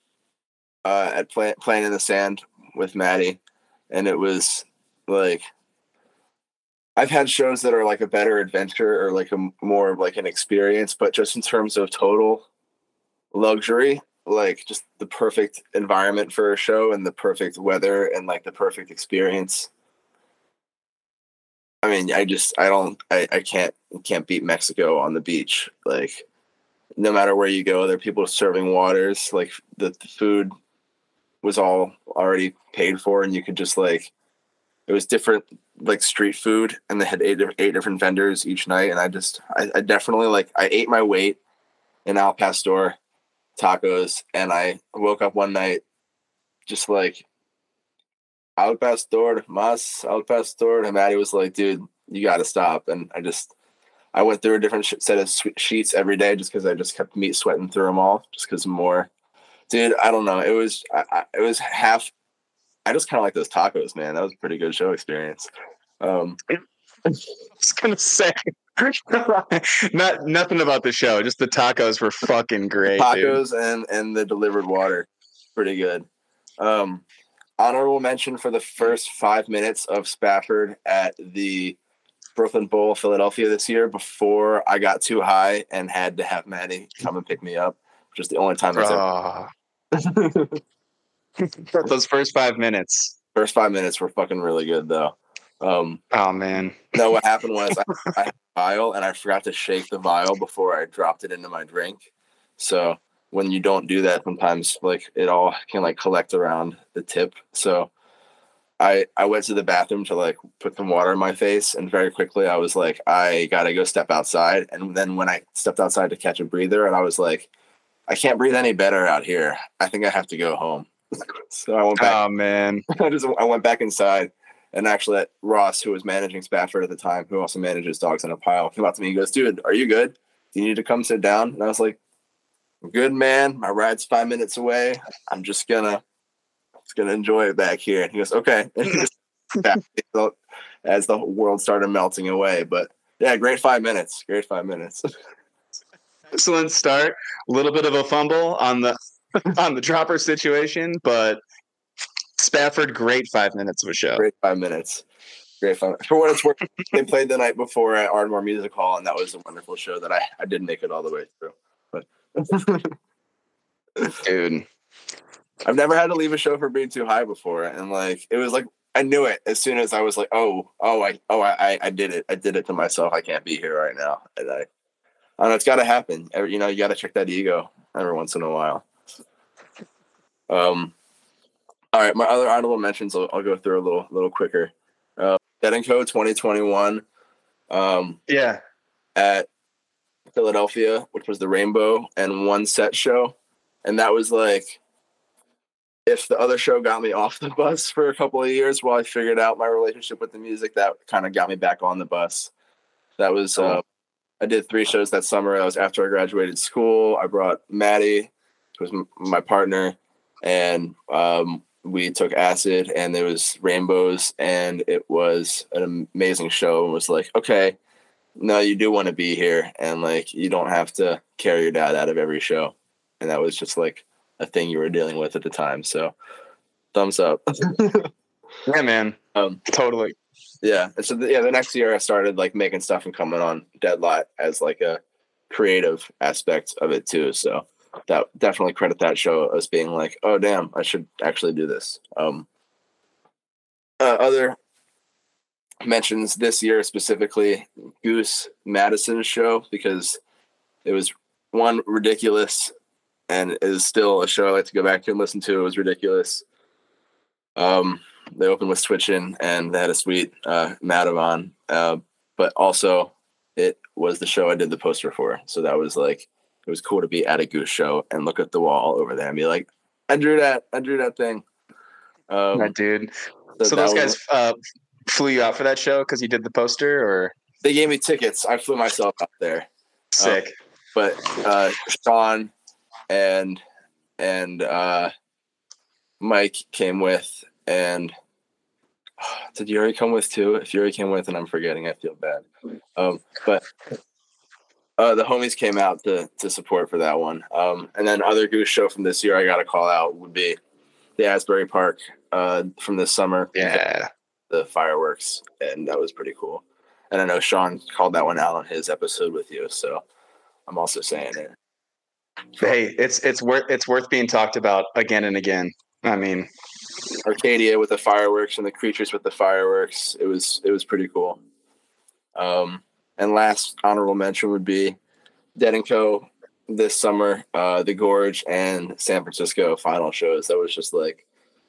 Uh, at play, Playing in the Sand with Maddie, and it was like I've had shows that are like a better adventure or like a more of like an experience, but just in terms of total luxury, like just the perfect environment for a show and the perfect weather and like the perfect experience. I mean, I just I don't I, I can't can't beat Mexico on the beach. Like no matter where you go, there are people serving waters. Like the, the food was all already paid for, and you could just like, it was different, like street food, and they had eight, eight different vendors each night. And I just, I, I definitely like, I ate my weight in Al Pastor tacos, and I woke up one night just like, al pastor, mas al pastor, and Maddie was like, dude, you got to stop. And I just, I went through a different sh- set of sh- sheets every day just because I just kept meat sweating through them all, just because more. Dude, I don't know. It was, I, I, it was half, I just kind of like those tacos, man. That was a pretty good show experience. Um, I was gonna say, not nothing about the show. Just the tacos were fucking great. Tacos dude. and and the delivered water, pretty good. Um, honorable mention for the first five minutes of Spafford at the Brooklyn Bowl, Philadelphia this year. Before I got too high and had to have Maddie come and pick me up, which is the only time that's Oh. ever. Those first five minutes. First five minutes were fucking really good though. Um, oh man. No, what happened was I, I had a vial and I forgot to shake the vial before I dropped it into my drink. So when you don't do that, sometimes like it all can like collect around the tip. So I I went to the bathroom to like put some water in my face, and very quickly I was like, I gotta go step outside. And then when I stepped outside to catch a breather, and I was like, I can't breathe any better out here. I think I have to go home. So I went back. Oh man. I just I went back inside. And actually, Ross, who was managing Spafford at the time, who also manages Dogs in a Pile, came up to me and goes, dude, are you good? Do you need to come sit down? And I was like, I'm good, man. My ride's five minutes away. I'm just gonna just gonna enjoy it back here. And he goes, okay. And he just, as the world started melting away. But yeah, great five minutes. Great five minutes. Excellent start. A little bit of a fumble on the on the dropper situation, but Spafford, great five minutes of a show. Great five minutes. Great fun. For what it's worth, they played the night before at Ardmore Music Hall, and that was a wonderful show that I, I didn't make it all the way through. But dude, I've never had to leave a show for being too high before, and like it was like I knew it as soon as I was like, oh, oh, I, oh, I, I did it. I did it to myself. I can't be here right now, and I, I know it's got to happen. Every, you know, you got to check that ego every once in a while. Um. All right, my other honorable mentions, I'll, I'll go through a little little quicker. Uh, Dead and Co. twenty twenty-one. Um, yeah. At Philadelphia, which was the Rainbow and One Set show. And that was like, if the other show got me off the bus for a couple of years while I figured out my relationship with the music, that kind of got me back on the bus. That was, cool. uh, I did three shows that summer. That was after I graduated school. I brought Maddie, who was m- my partner, and um, we took acid, and there was rainbows, and it was an amazing show. And was like, okay, no, you do want to be here, and like you don't have to carry your dad out of every show. And that was just like a thing you were dealing with at the time. So thumbs up. Yeah, man. Um, totally. Yeah. And so the, yeah, the next year I started like making stuff and coming on Deadlot as like a creative aspect of it too. So that definitely credit that show as being like, oh damn, I should actually do this. Um, uh, other mentions this year specifically, Goose Madison's show, because it was one ridiculous and is still a show I like to go back to and listen to. It was ridiculous. Um, they opened with Switchin' and they had a sweet uh, Madavon, uh, but also it was the show I did the poster for. So that was like, it was cool to be at a Goose show and look at the wall over there and be like, I drew that. I drew that thing. Um, that dude. So, so that those guys was, uh, flew you out for that show because you did the poster, or they gave me tickets. I flew myself out there. Sick. Um, but uh, Sean and and uh, Mike came with, and oh, did Yuri come with too? If Yuri came with and I'm forgetting, I feel bad. Um, but uh, the homies came out to to support for that one. Um, and then other Goose show from this year I got to call out would be the Asbury Park uh, from this summer. Yeah. The fireworks, and that was pretty cool. And I know Sean called that one out on his episode with you, so I'm also saying it. Hey, it's it's worth it's worth being talked about again and again. I mean, Arcadia with the fireworks and the creatures with the fireworks. It was it was pretty cool. Um, and last honorable mention would be Dead and Co. this summer, uh, the Gorge and San Francisco final shows. That was just like,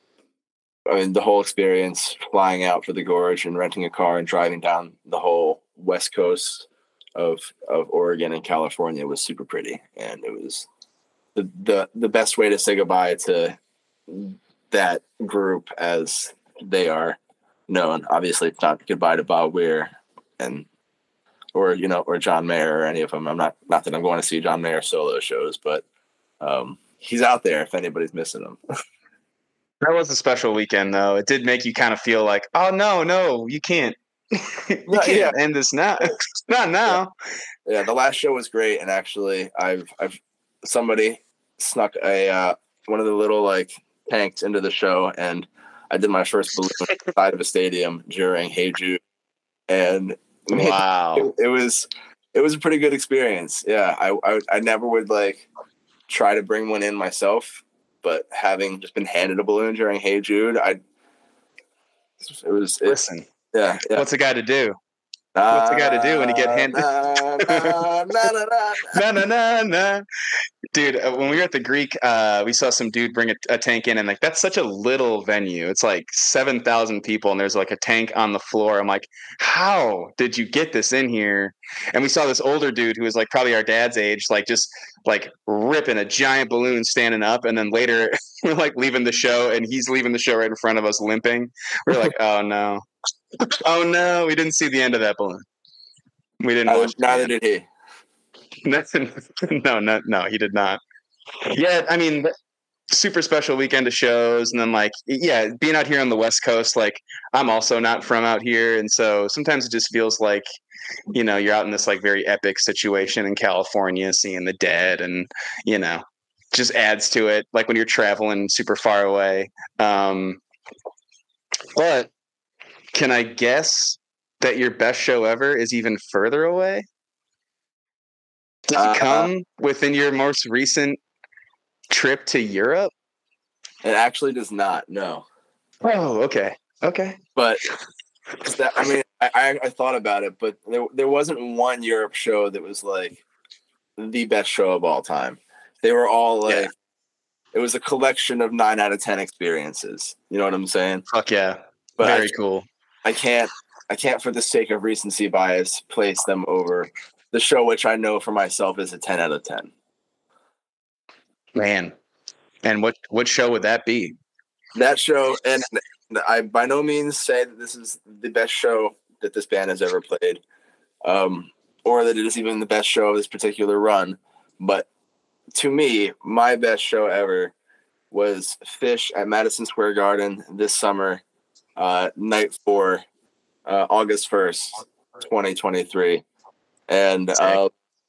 I mean, the whole experience flying out for the Gorge and renting a car and driving down the whole west coast of of Oregon and California was super pretty, and it was the, the, the best way to say goodbye to that group as they are known. Obviously, it's not goodbye to Bob Weir and or you know or John Mayer or any of them. I'm not not that I'm going to see John Mayer solo shows, but um, he's out there if anybody's missing him. That was a special weekend, though. It did make you kind of feel like, oh no, no, you can't, you can't yeah. end this now. Not now. Yeah. yeah, the last show was great, and actually, I've I've somebody snuck a uh, one of the little like tanks into the show, and I did my first balloon inside of a stadium during Hey Jude, and wow, it, it was it was a pretty good experience. Yeah, I, I I never would like try to bring one in myself, but having just been handed a balloon during Hey Jude, I it was it, listen. Yeah, yeah. What's a guy to do? What's a guy to do when you get handed? Na na na na na na na. Dude, uh, when we were at the Greek, uh, we saw some dude bring a, a tank in, and like that's such a little venue. It's like seven thousand people, and there's like a tank on the floor. I'm like, how did you get this in here? And we saw this older dude who was like probably our dad's age, like just like ripping a giant balloon standing up. And then later we're like leaving the show, and he's leaving the show right in front of us limping. We're like, oh no. Oh no, we didn't see the end of that balloon. We didn't watch. Neither did he. Nothing. No, no, no, he did not. Yeah, I mean, super special weekend of shows, and then like, yeah, being out here on the West Coast, like I'm also not from out here, and so sometimes it just feels like, you know, you're out in this like very epic situation in California, seeing the Dead, and you know, just adds to it. Like when you're traveling super far away. Um, but can I guess that your best show ever is even further away? Does it come uh, within your most recent trip to Europe? It actually does not, no. Oh, okay. Okay. But that, I mean, I, I thought about it, but there there wasn't one Europe show that was like the best show of all time. They were all like, yeah. It was a collection of nine out of ten experiences. You know what I'm saying? Fuck yeah. But Very I, cool. I can't, I can't, for the sake of recency bias, place them over the show, which I know for myself is a ten out of ten. Man. And what, what show would that be? That show, and I by no means say that this is the best show that this band has ever played, um, or that it is even the best show of this particular run. But to me, my best show ever was Phish at Madison Square Garden this summer, uh, night four, uh, August first, twenty twenty-three. And uh,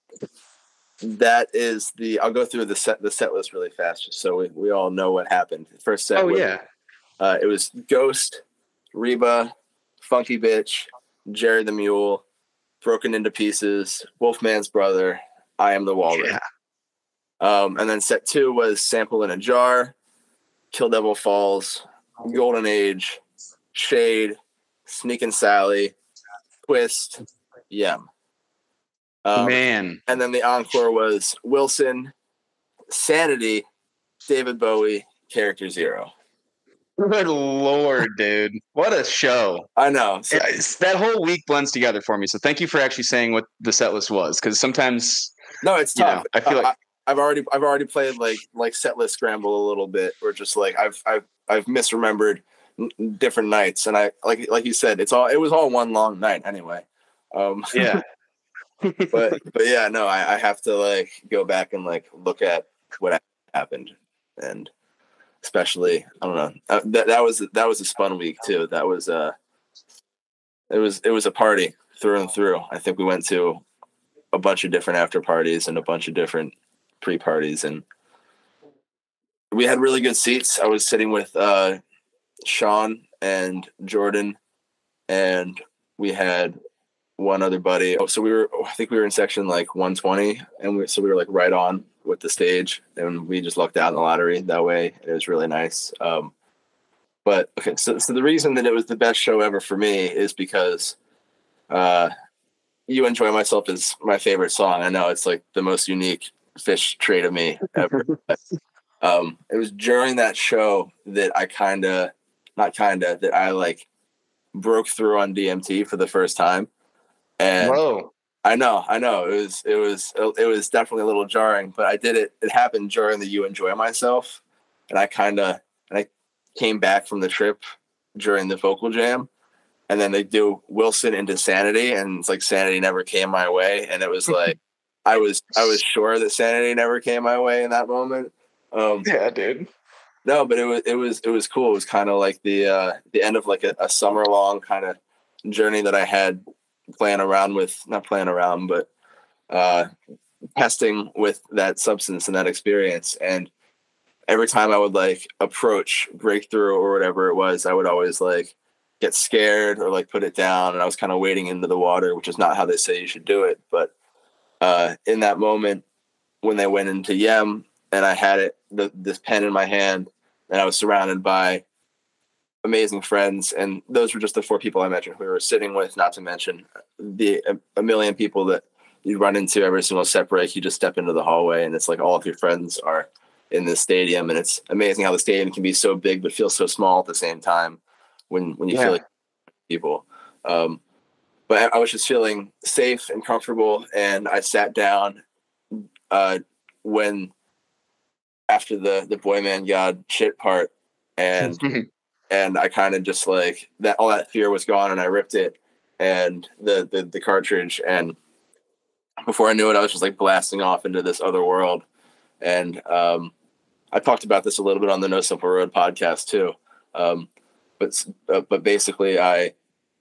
that is the, I'll go through the set, the set list really fast, just so we, we all know what happened. First set. Oh, was, yeah. Uh, it was Ghost, Reba, Funky Bitch, Jerry the Mule, Broken Into Pieces, Wolfman's Brother, I Am the Walrus. Yeah. Um, and then set two was Sample in a Jar, Kill Devil Falls, Golden Age, Shade, Sneakin' Sally, Twist, Yem. Um, Man. And then the encore was Wilson, Sanity, David Bowie, Character Zero. Good Lord, dude. What a show. I know. So, it's, that whole week blends together for me. So thank you for actually saying what the set list was. Because sometimes no, it's tough. You know, I feel like I, I've already I've already played like like set list scramble a little bit, or just like I've I've I've misremembered different nights, and I like like you said, it's all it was all one long night anyway. Um, yeah. but but yeah, no, I, I have to like go back and like look at what happened, and especially I don't know uh, that that was that was a fun week too. That was uh it was it was a party through and through. I think we went to a bunch of different after parties and a bunch of different pre parties, and we had really good seats. I was sitting with uh, Sean and Jordan, and we had one other buddy. Oh, so we were, I think we were in section like one twenty, and we, so we were like right on with the stage, and we just lucked out in the lottery that way. It was really nice. Um, but okay, so, so the reason that it was the best show ever for me is because uh, You Enjoy Myself is my favorite song. I know it's like the most unique Phish trait of me ever. but, um, it was during that show that I kind of, not kind of, that I like broke through on D M T for the first time. And Whoa. I know, I know. It was, it was, it was definitely a little jarring, but I did it. It happened during the You Enjoy Myself, and I kind of, and I came back from the trip during the vocal jam, and then they do Wilson into Sanity, and it's like Sanity never came my way, and it was like I was, I was sure that Sanity never came my way in that moment. Um, yeah, dude. No, but it was, it was, it was cool. It was kind of like the, uh, the end of like a, a summer long kind of journey that I had. Playing around with, not playing around, but uh, testing with that substance and that experience. And every time I would like approach breakthrough or whatever it was, I would always like get scared or like put it down. And I was kind of wading into the water, which is not how they say you should do it. But uh, in that moment, when they went into Yem and I had it, the, this pen in my hand, and I was surrounded by amazing friends, and those were just the four people I mentioned who we were sitting with, not to mention the a, a million people that you run into every single set break. You just step into the hallway and it's like all of your friends are in this stadium, and it's amazing how the stadium can be so big but feel so small at the same time when when you yeah. feel like people. Um, but I was just feeling safe and comfortable, and I sat down uh, when after the the Boy Man God shit part, and and I kind of just like that, all that fear was gone, and I ripped it and the, the, the cartridge. And before I knew it, I was just like blasting off into this other world. And um, I talked about this a little bit on the No Simple Road podcast too. Um, but, uh, but basically I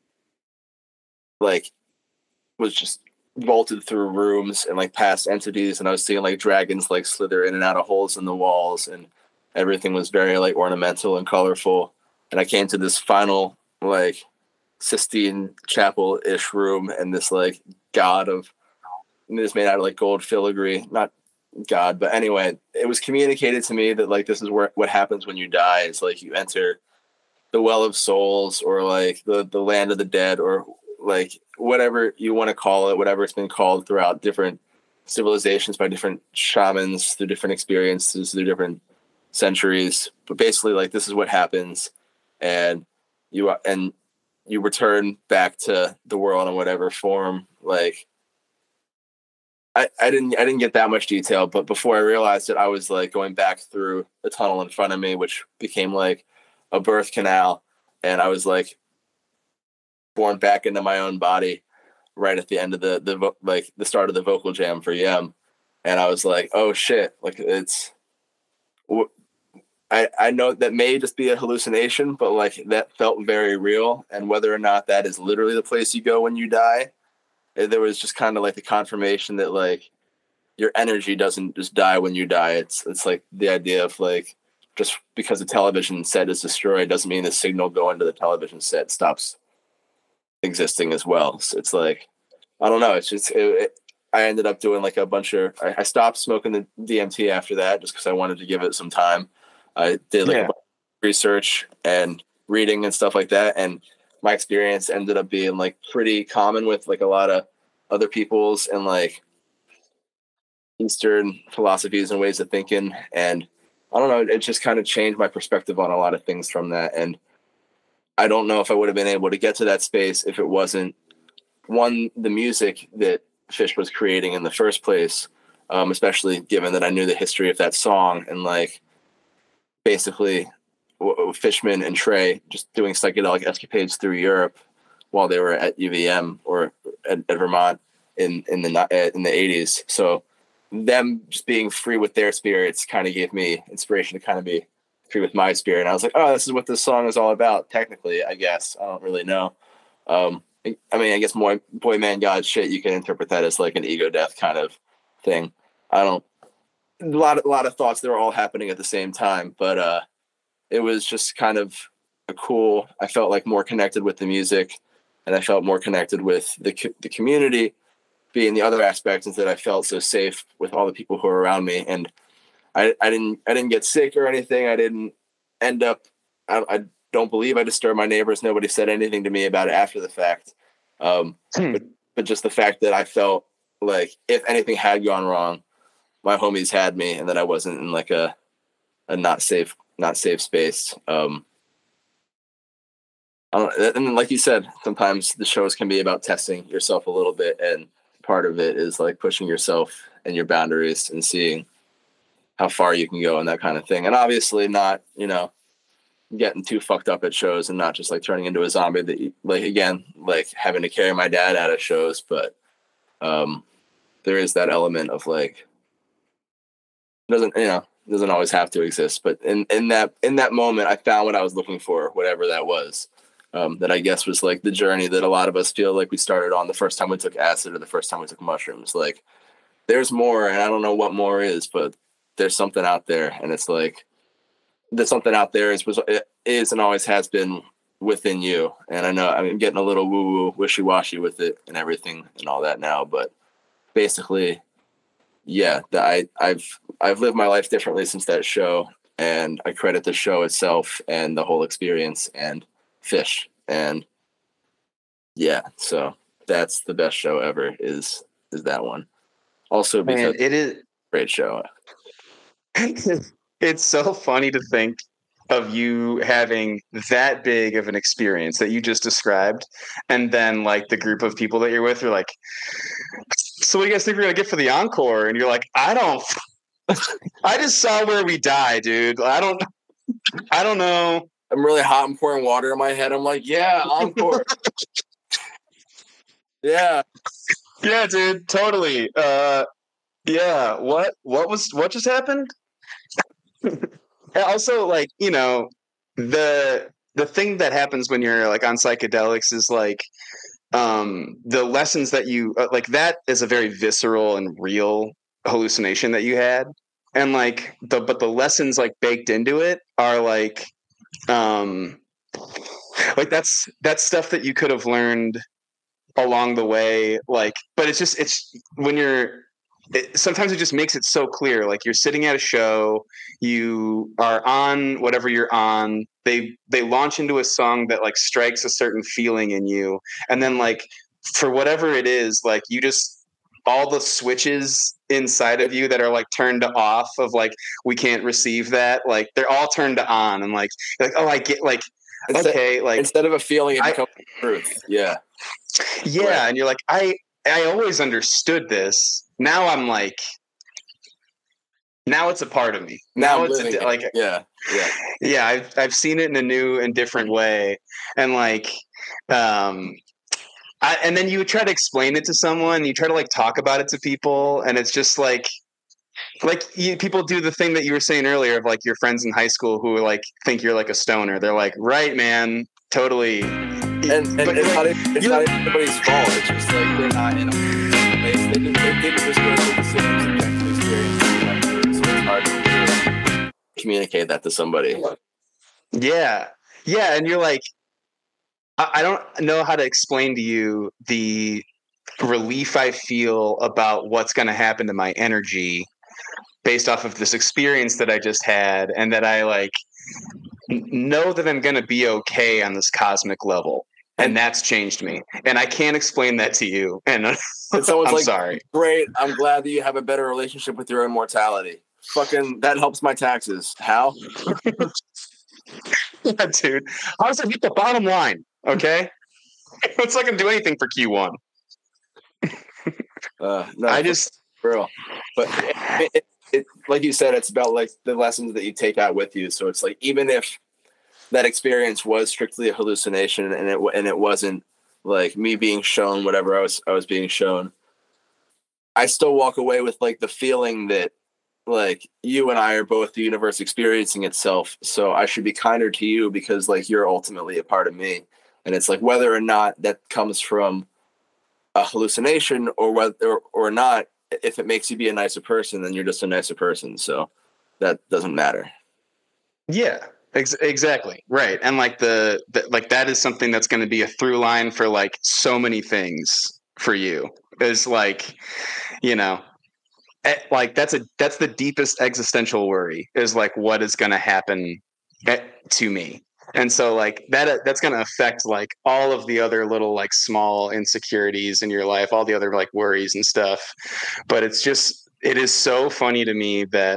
like was just vaulted through rooms and like past entities. And I was seeing like dragons, like slither in and out of holes in the walls, and everything was very like ornamental and colorful. And I came to this final, like, Sistine Chapel-ish room, and this, like, god of, it was made out of, like, gold filigree. Not god, but anyway, it was communicated to me that, like, this is where what happens when you die. It's, like, you enter the Well of Souls, or, like, the, the Land of the Dead, or, like, whatever you want to call it, whatever it's been called throughout different civilizations by different shamans, through different experiences, through different centuries. But basically, like, this is what happens. And you and you return back to the world in whatever form. Like, I, I didn't I didn't get that much detail, but before I realized it, I was like going back through the tunnel in front of me, which became like a birth canal, and I was like born back into my own body right at the end of the the like the start of the vocal jam for Yem, and I was like, oh shit, like it's. I, I know that may just be a hallucination, but like that felt very real. And whether or not that is literally the place you go when you die, there was just kind of like the confirmation that like your energy doesn't just die when you die. It's it's like the idea of like just because the television set is destroyed doesn't mean the signal going to the television set stops existing as well. So it's like, I don't know. It's just, it, it, I ended up doing like a bunch of, I, I stopped smoking the D M T after that just because I wanted to give it some time. I did like yeah. a bunch of research and reading and stuff like that. And my experience ended up being like pretty common with like a lot of other people's and like Eastern philosophies and ways of thinking. And I don't know, it just kind of changed my perspective on a lot of things from that. And I don't know if I would have been able to get to that space if it wasn't one, the music that Fish was creating in the first place, um, especially given that I knew the history of that song and like, basically Fishman and Trey just doing psychedelic escapades through Europe while they were at U V M or at, at Vermont in, in the in the eighties. So them just being free with their spirits kind of gave me inspiration to kind of be free with my spirit. And I was like, oh, this is what this song is all about. Technically, I guess. I don't really know. Um, I mean, I guess more Boy Man God shit, you can interpret that as like an ego death kind of thing. I don't, a lot of, a lot of thoughts that were all happening at the same time, but uh, it was just kind of a cool, I felt like more connected with the music, and I felt more connected with the the community being the other aspect, is that I felt so safe with all the people who were around me. And I, I didn't, I didn't get sick or anything. I didn't end up, I, I don't believe I disturbed my neighbors. Nobody said anything to me about it after the fact. Um, hmm. but, but just the fact that I felt like if anything had gone wrong, my homies had me, and that I wasn't in like a, a not safe, not safe space. Um, I don't, and like you said, sometimes the shows can be about testing yourself a little bit. And part of it is like pushing yourself and your boundaries and seeing how far you can go and that kind of thing. And obviously not, you know, getting too fucked up at shows and not just like turning into a zombie that you, like, again, like having to carry my dad out of shows. But um, there is that element of like, doesn't, you know, doesn't always have to exist. But in, in that, in that moment, I found what I was looking for, whatever that was. Um, that I guess was like the journey that a lot of us feel like we started on the first time we took acid or the first time we took mushrooms. Like there's more, and I don't know what more is, but there's something out there. And it's like, there's something out there is, it is and always has been within you. And I know I'm getting a little woo woo wishy washy with it and everything and all that now, but basically, yeah, the, I, I've, I've lived my life differently since that show, and I credit the show itself and the whole experience and Fish. And yeah, so that's the best show ever is is that one. Also because Man, it is great show. It's so funny to think of you having that big of an experience that you just described, and then like the group of people that you're with are like, so what do you guys think we're gonna get for the encore? And you're like, I don't I just saw Where We Die, dude. I don't I don't know. I'm really hot and pouring water in my head. I'm like, yeah, encore. yeah. Yeah, dude, totally. Uh, yeah, what what was what just happened? And also, like, you know, the the thing that happens when you're like on psychedelics is like um, the lessons that you uh, like. That is a very visceral and real hallucination that you had, and like the but the lessons like baked into it are like. Um, like that's that's stuff that you could have learned along the way. Like, but it's just it's when you're. It, sometimes it just makes it so clear. Like you're sitting at a show, you are on whatever you're on. They they launch into a song that like strikes a certain feeling in you, and then like for whatever it is, like you just. All the switches inside of you that are like turned off of like we can't receive that, like they're all turned on and like like oh I get like instead, okay like instead of a feeling it I, becomes truth. Yeah. Yeah, right. And you're like I I always understood this. Now I'm like now it's a part of me. Now, now it's a, it. like yeah yeah yeah I've I've seen it in a new and different way, and like um. I, and then you try to explain it to someone, you try to like talk about it to people, and it's just like, like you, people do the thing that you were saying earlier of like your friends in high school who like think you're like a stoner. They're like, right, man, totally. And, and but it's, like, not, it's not everybody's fault. It's just like they're not in a place. They didn't, they didn't just go through the same subjective experience that you went through, so it's hard to communicate that to somebody. Yeah, yeah, and you're like. I don't know how to explain to you the relief I feel about what's going to happen to my energy based off of this experience that I just had, and that I like know that I'm going to be okay on this cosmic level. And that's changed me. And I can't explain that to you. And, and someone's I'm like, sorry. Great. I'm glad that you have a better relationship with your own mortality. Fucking, that helps my taxes. How? Yeah, dude. How does it hit the bottom line? Okay, it's not gonna do anything for Q one. uh, no, I just, bro. But it, it, it, like you said, it's about like the lessons that you take out with you. So it's like even if that experience was strictly a hallucination and it and it wasn't like me being shown whatever I was I was being shown, I still walk away with like the feeling that like you and I are both the universe experiencing itself. So I should be kinder to you because like you're ultimately a part of me. And it's like whether or not that comes from a hallucination or whether or, or not, if it makes you be a nicer person, then you're just a nicer person. So that doesn't matter. Yeah, ex- exactly. Right. And like the, the like that is something that's going to be a through line for like so many things for you. Is like, you know, like that's a that's the deepest existential worry is like what is going to happen at, to me. And so like that, that's going to affect like all of the other little like small insecurities in your life, all the other like worries and stuff. But it's just, it is so funny to me that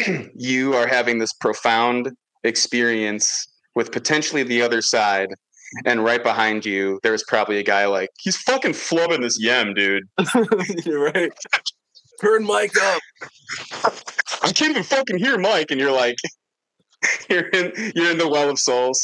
you are having this profound experience with potentially the other side. and right behind you, there's probably a guy like, he's fucking flubbing this yem, dude. You're right. Turn Mike up. I can't even fucking hear Mike, and you're like, you're in, you're in the well of souls.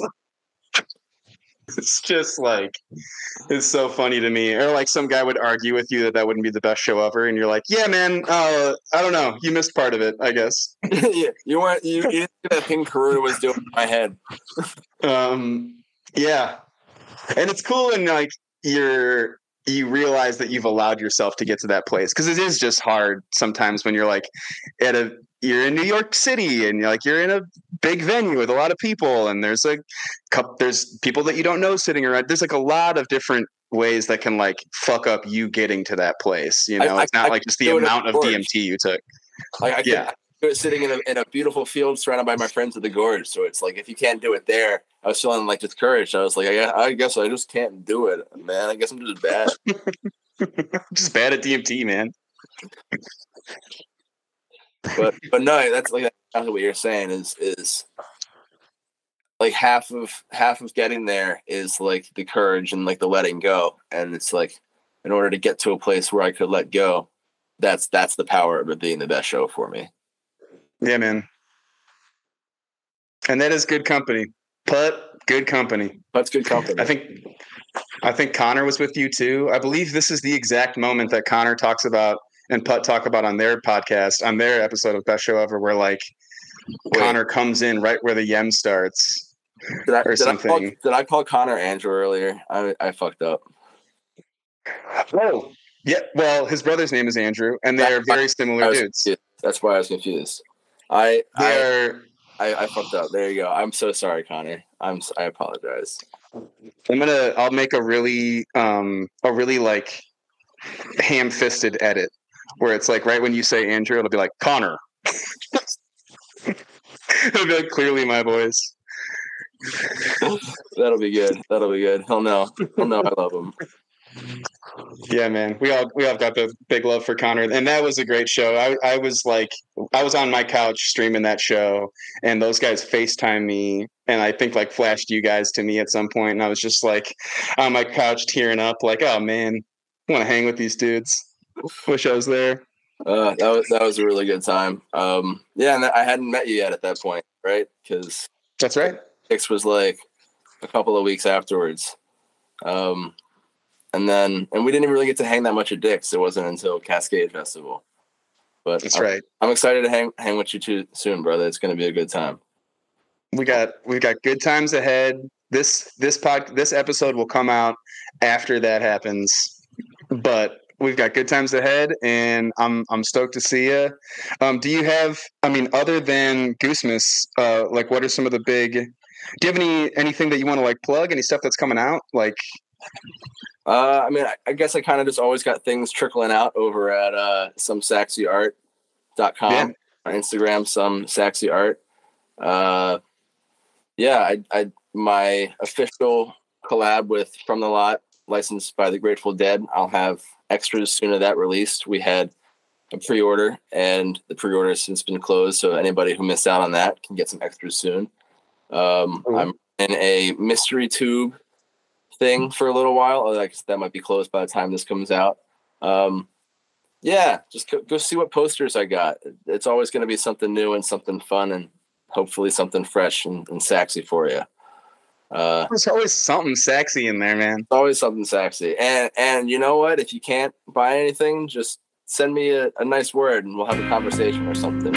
It's just like, it's so funny to me. Or like some guy would argue with you that that wouldn't be the best show ever, and you're like, yeah, man, uh, I don't know, you missed part of it, I guess. Yeah, you weren't you, you didn't see that thing Karuna was doing in my head. Um, yeah, and it's cool, and like you're you realize that you've allowed yourself to get to that place, because it is just hard sometimes when you're like at a you're in New York City and you're like you're in a big venue with a lot of people, and there's a couple there's people that you don't know sitting around. There's like a lot of different ways that can like fuck up you getting to that place. You know, I, it's not I, like I just the amount of D M T you took. Like I yeah. could do it sitting in a in a beautiful field surrounded by my friends at the gorge. So it's like if you can't do it there, I was feeling like discouraged. I was like, I, I guess I just can't do it, man. I guess I'm just bad. Just bad at D M T, man. But but no, that's like that's what you're saying is is like half of half of getting there is like the courage and like the letting go. And it's like in order to get to a place where I could let go, that's that's the power of it being the best show for me. Yeah, man. And that is good company. Putt, good company. That's good company. I think I think Connor was with you too. I believe this is the exact moment that Connor talks about and Putt talk about on their podcast, on their episode of Best Show Ever, where like Wait. Connor comes in right where the yem starts. Did I, or did something. I call, did I call Connor Andrew earlier? I I fucked up. Oh, yeah. Well, his brother's name is Andrew, and they are very similar dudes. Confused. That's why I was confused. I They're. I, I fucked up. There you go. I'm so sorry, Connor. I'm. I apologize. I'm gonna. I'll make a really, um, a really like ham-fisted edit where it's like right when you say Andrew, it'll be like Connor. It'll be like clearly my voice. That'll be good. That'll be good. He'll know. He'll know I love him. Yeah, man. We all we all got the big love for Connor, and that was a great show. I I was like, I was on my couch streaming that show, and those guys FaceTime me, and I think like flashed you guys to me at some point, and I was just like on my couch tearing up, like, oh man, I want to hang with these dudes. Wish I was there. Uh, that was that was a really good time. Um, yeah, and I hadn't met you yet at that point, right? Because that's right. X was like a couple of weeks afterwards. Um. And then, and we didn't even really get to hang that much at Dick's. It wasn't until Cascade Festival. But that's I'm, right. I'm excited to hang hang with you too soon, brother. It's going to be a good time. We got we got good times ahead. This this pod this episode will come out after that happens, but we've got good times ahead, and I'm I'm stoked to see you. Um, do you have? I mean, other than Goosemas, uh, like what are some of the big? Do you have any anything that you want to like plug? Any stuff that's coming out? Like. Uh, I mean, I, I guess I kind of just always got things trickling out over at uh, some saxy art dot com yeah. on Instagram, some saxy art. Uh, yeah, I, I my official collab with From the Lot, licensed by the Grateful Dead. I'll have extras soon of that released. We had a pre-order, and the pre-order has since been closed, so anybody who missed out on that can get some extras soon. Um, Ooh. I'm in a mystery tube thing for a little while. Like that might be closed by the time this comes out. Um, yeah, just go, go see what posters I got. It's always going to be something new and something fun, and hopefully something fresh and, and sexy for you. Uh, There's always something sexy in there, man. Always something sexy. And and you know what? If you can't buy anything, just send me a, a nice word, and we'll have a conversation or something.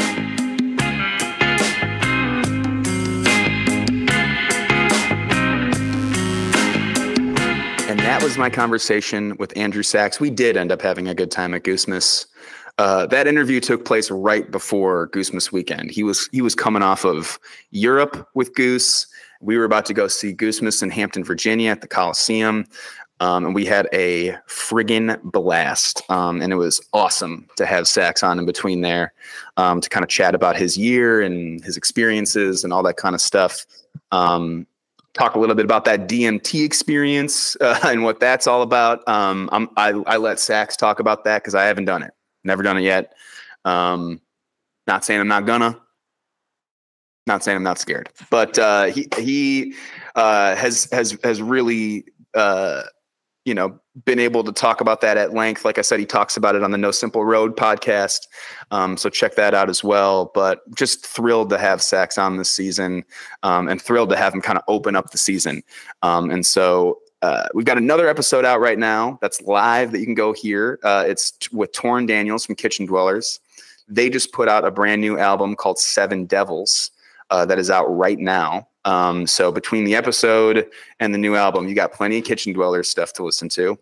And that was my conversation with Andrew Sachs. We did end up having a good time at Goosemas. Uh, that interview took place right before Goosemas weekend. He was he was coming off of Europe with Goose. We were about to go see Goosemas in Hampton, Virginia at the Coliseum. Um, and we had a friggin' blast. Um, and it was awesome to have Sachs on in between there um, to kind of chat about his year and his experiences and all that kind of stuff. Um, talk a little bit about that D M T experience uh, and what that's all about. Um, I'm, I, I let Sachs talk about that because I haven't done it. Never done it yet. Um, not saying I'm not gonna. Not saying I'm not scared, but uh, he he uh, has has has really uh, you know been able to talk about that at length. Like I said, he talks about it on the No Simple Road podcast, um, so check that out as well. But just thrilled to have Sax on this season, um, and thrilled to have him kind of open up the season. Um, and so uh, we've got another episode out right now that's live that you can go hear. Uh, it's t- with Torrin Daniels from Kitchen Dwellers. They just put out a brand new album called Seven Devils. Uh, that is out right now. Um, so between the episode and the new album, you got plenty of Kitchen Dwellers stuff to listen to.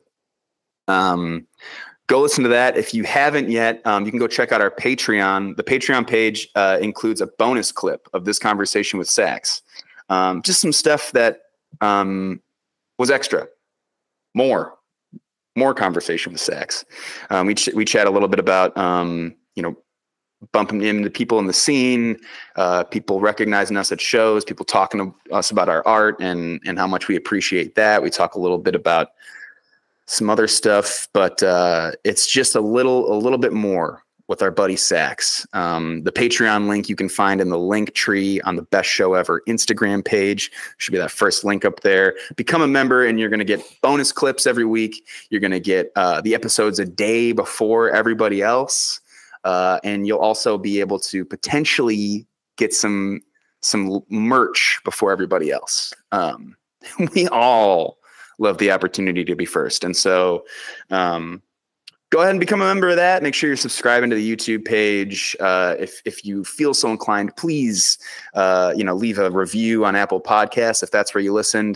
Um, go listen to that. If you haven't yet, um, you can go check out our Patreon. The Patreon page uh, includes a bonus clip of this conversation with Sax. Um, just some stuff that um, was extra. More. More conversation with Sax. Um, we, ch- we chat a little bit about, um, you know, bumping into people in the scene, uh, people recognizing us at shows, people talking to us about our art and and how much we appreciate that. We talk a little bit about some other stuff, but uh, it's just a little a little bit more with our buddy Sax. Um, the Patreon link you can find in the link tree on the Best Show Ever Instagram page. Should be that first link up there. Become a member and you're going to get bonus clips every week. You're going to get uh, the episodes a day before everybody else. Uh, and you'll also be able to potentially get some some merch before everybody else. Um, we all love the opportunity to be first. And so um, go ahead and become a member of that. Make sure you're subscribing to the YouTube page. Uh, if if you feel so inclined, please uh, you know, leave a review on Apple Podcasts if that's where you listened.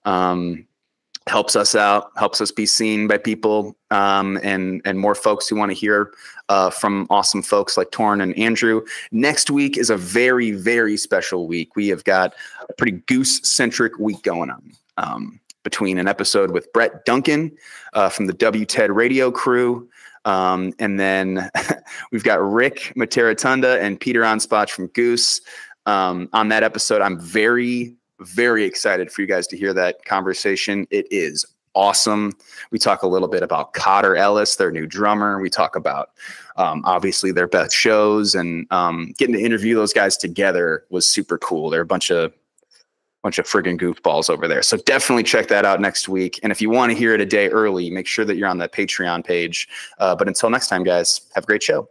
Um, helps us out, helps us be seen by people, um, and and more folks who want to hear uh, from awesome folks like Torrin and Andrew. Next week is a very, very special week. We have got a pretty Goose-centric week going on, um, between an episode with Brett Duncan uh, from the W T E D radio crew, um, and then we've got Rick Materatunda and Peter Onspach from Goose. Um, on that episode, I'm very Very excited for you guys to hear that conversation. It is awesome. We talk a little bit about Cotter Ellis, their new drummer. We talk about um, obviously their best shows, and um, getting to interview those guys together was super cool. They're a bunch of bunch of friggin' goofballs over there. So definitely check that out next week. And if you want to hear it a day early, make sure that you're on that Patreon page. Uh, but until next time, guys, have a great show.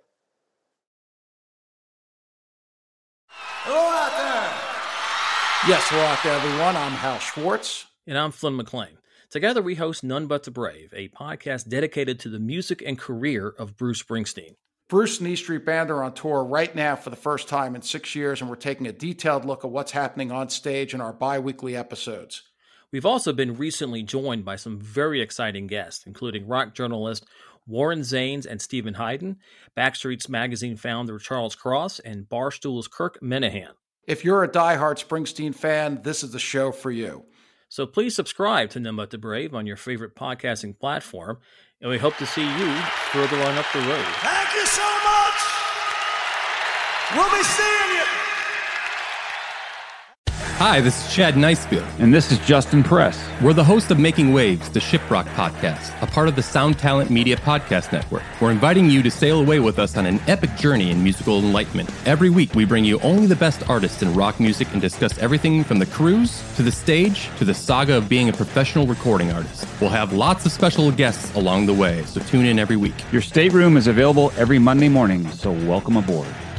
Hello out there. Yes, hello out there, everyone. I'm Hal Schwartz. And I'm Flynn McLean. Together we host None But the Brave, a podcast dedicated to the music and career of Bruce Springsteen. Bruce and E Street Band are on tour right now for the first time in six years, and we're taking a detailed look at what's happening on stage in our bi-weekly episodes. We've also been recently joined by some very exciting guests, including rock journalist Warren Zanes and Stephen Hayden, Backstreet's Magazine founder Charles Cross, and Barstool's Kirk Minahan. If you're a diehard Springsteen fan, this is the show for you. So please subscribe to None But the Brave on your favorite podcasting platform, and we hope to see you further on up the road. Thank you so much. We'll be seeing you. Hi, this is Chad Nicefield. And this is Justin Press. We're the host of Making Waves, the Shiprock podcast, a part of the Sound Talent Media Podcast Network. We're inviting you to sail away with us on an epic journey in musical enlightenment. Every week, we bring you only the best artists in rock music and discuss everything from the cruise, to the stage, to the saga of being a professional recording artist. We'll have lots of special guests along the way, so tune in every week. Your stateroom is available every Monday morning, so welcome aboard.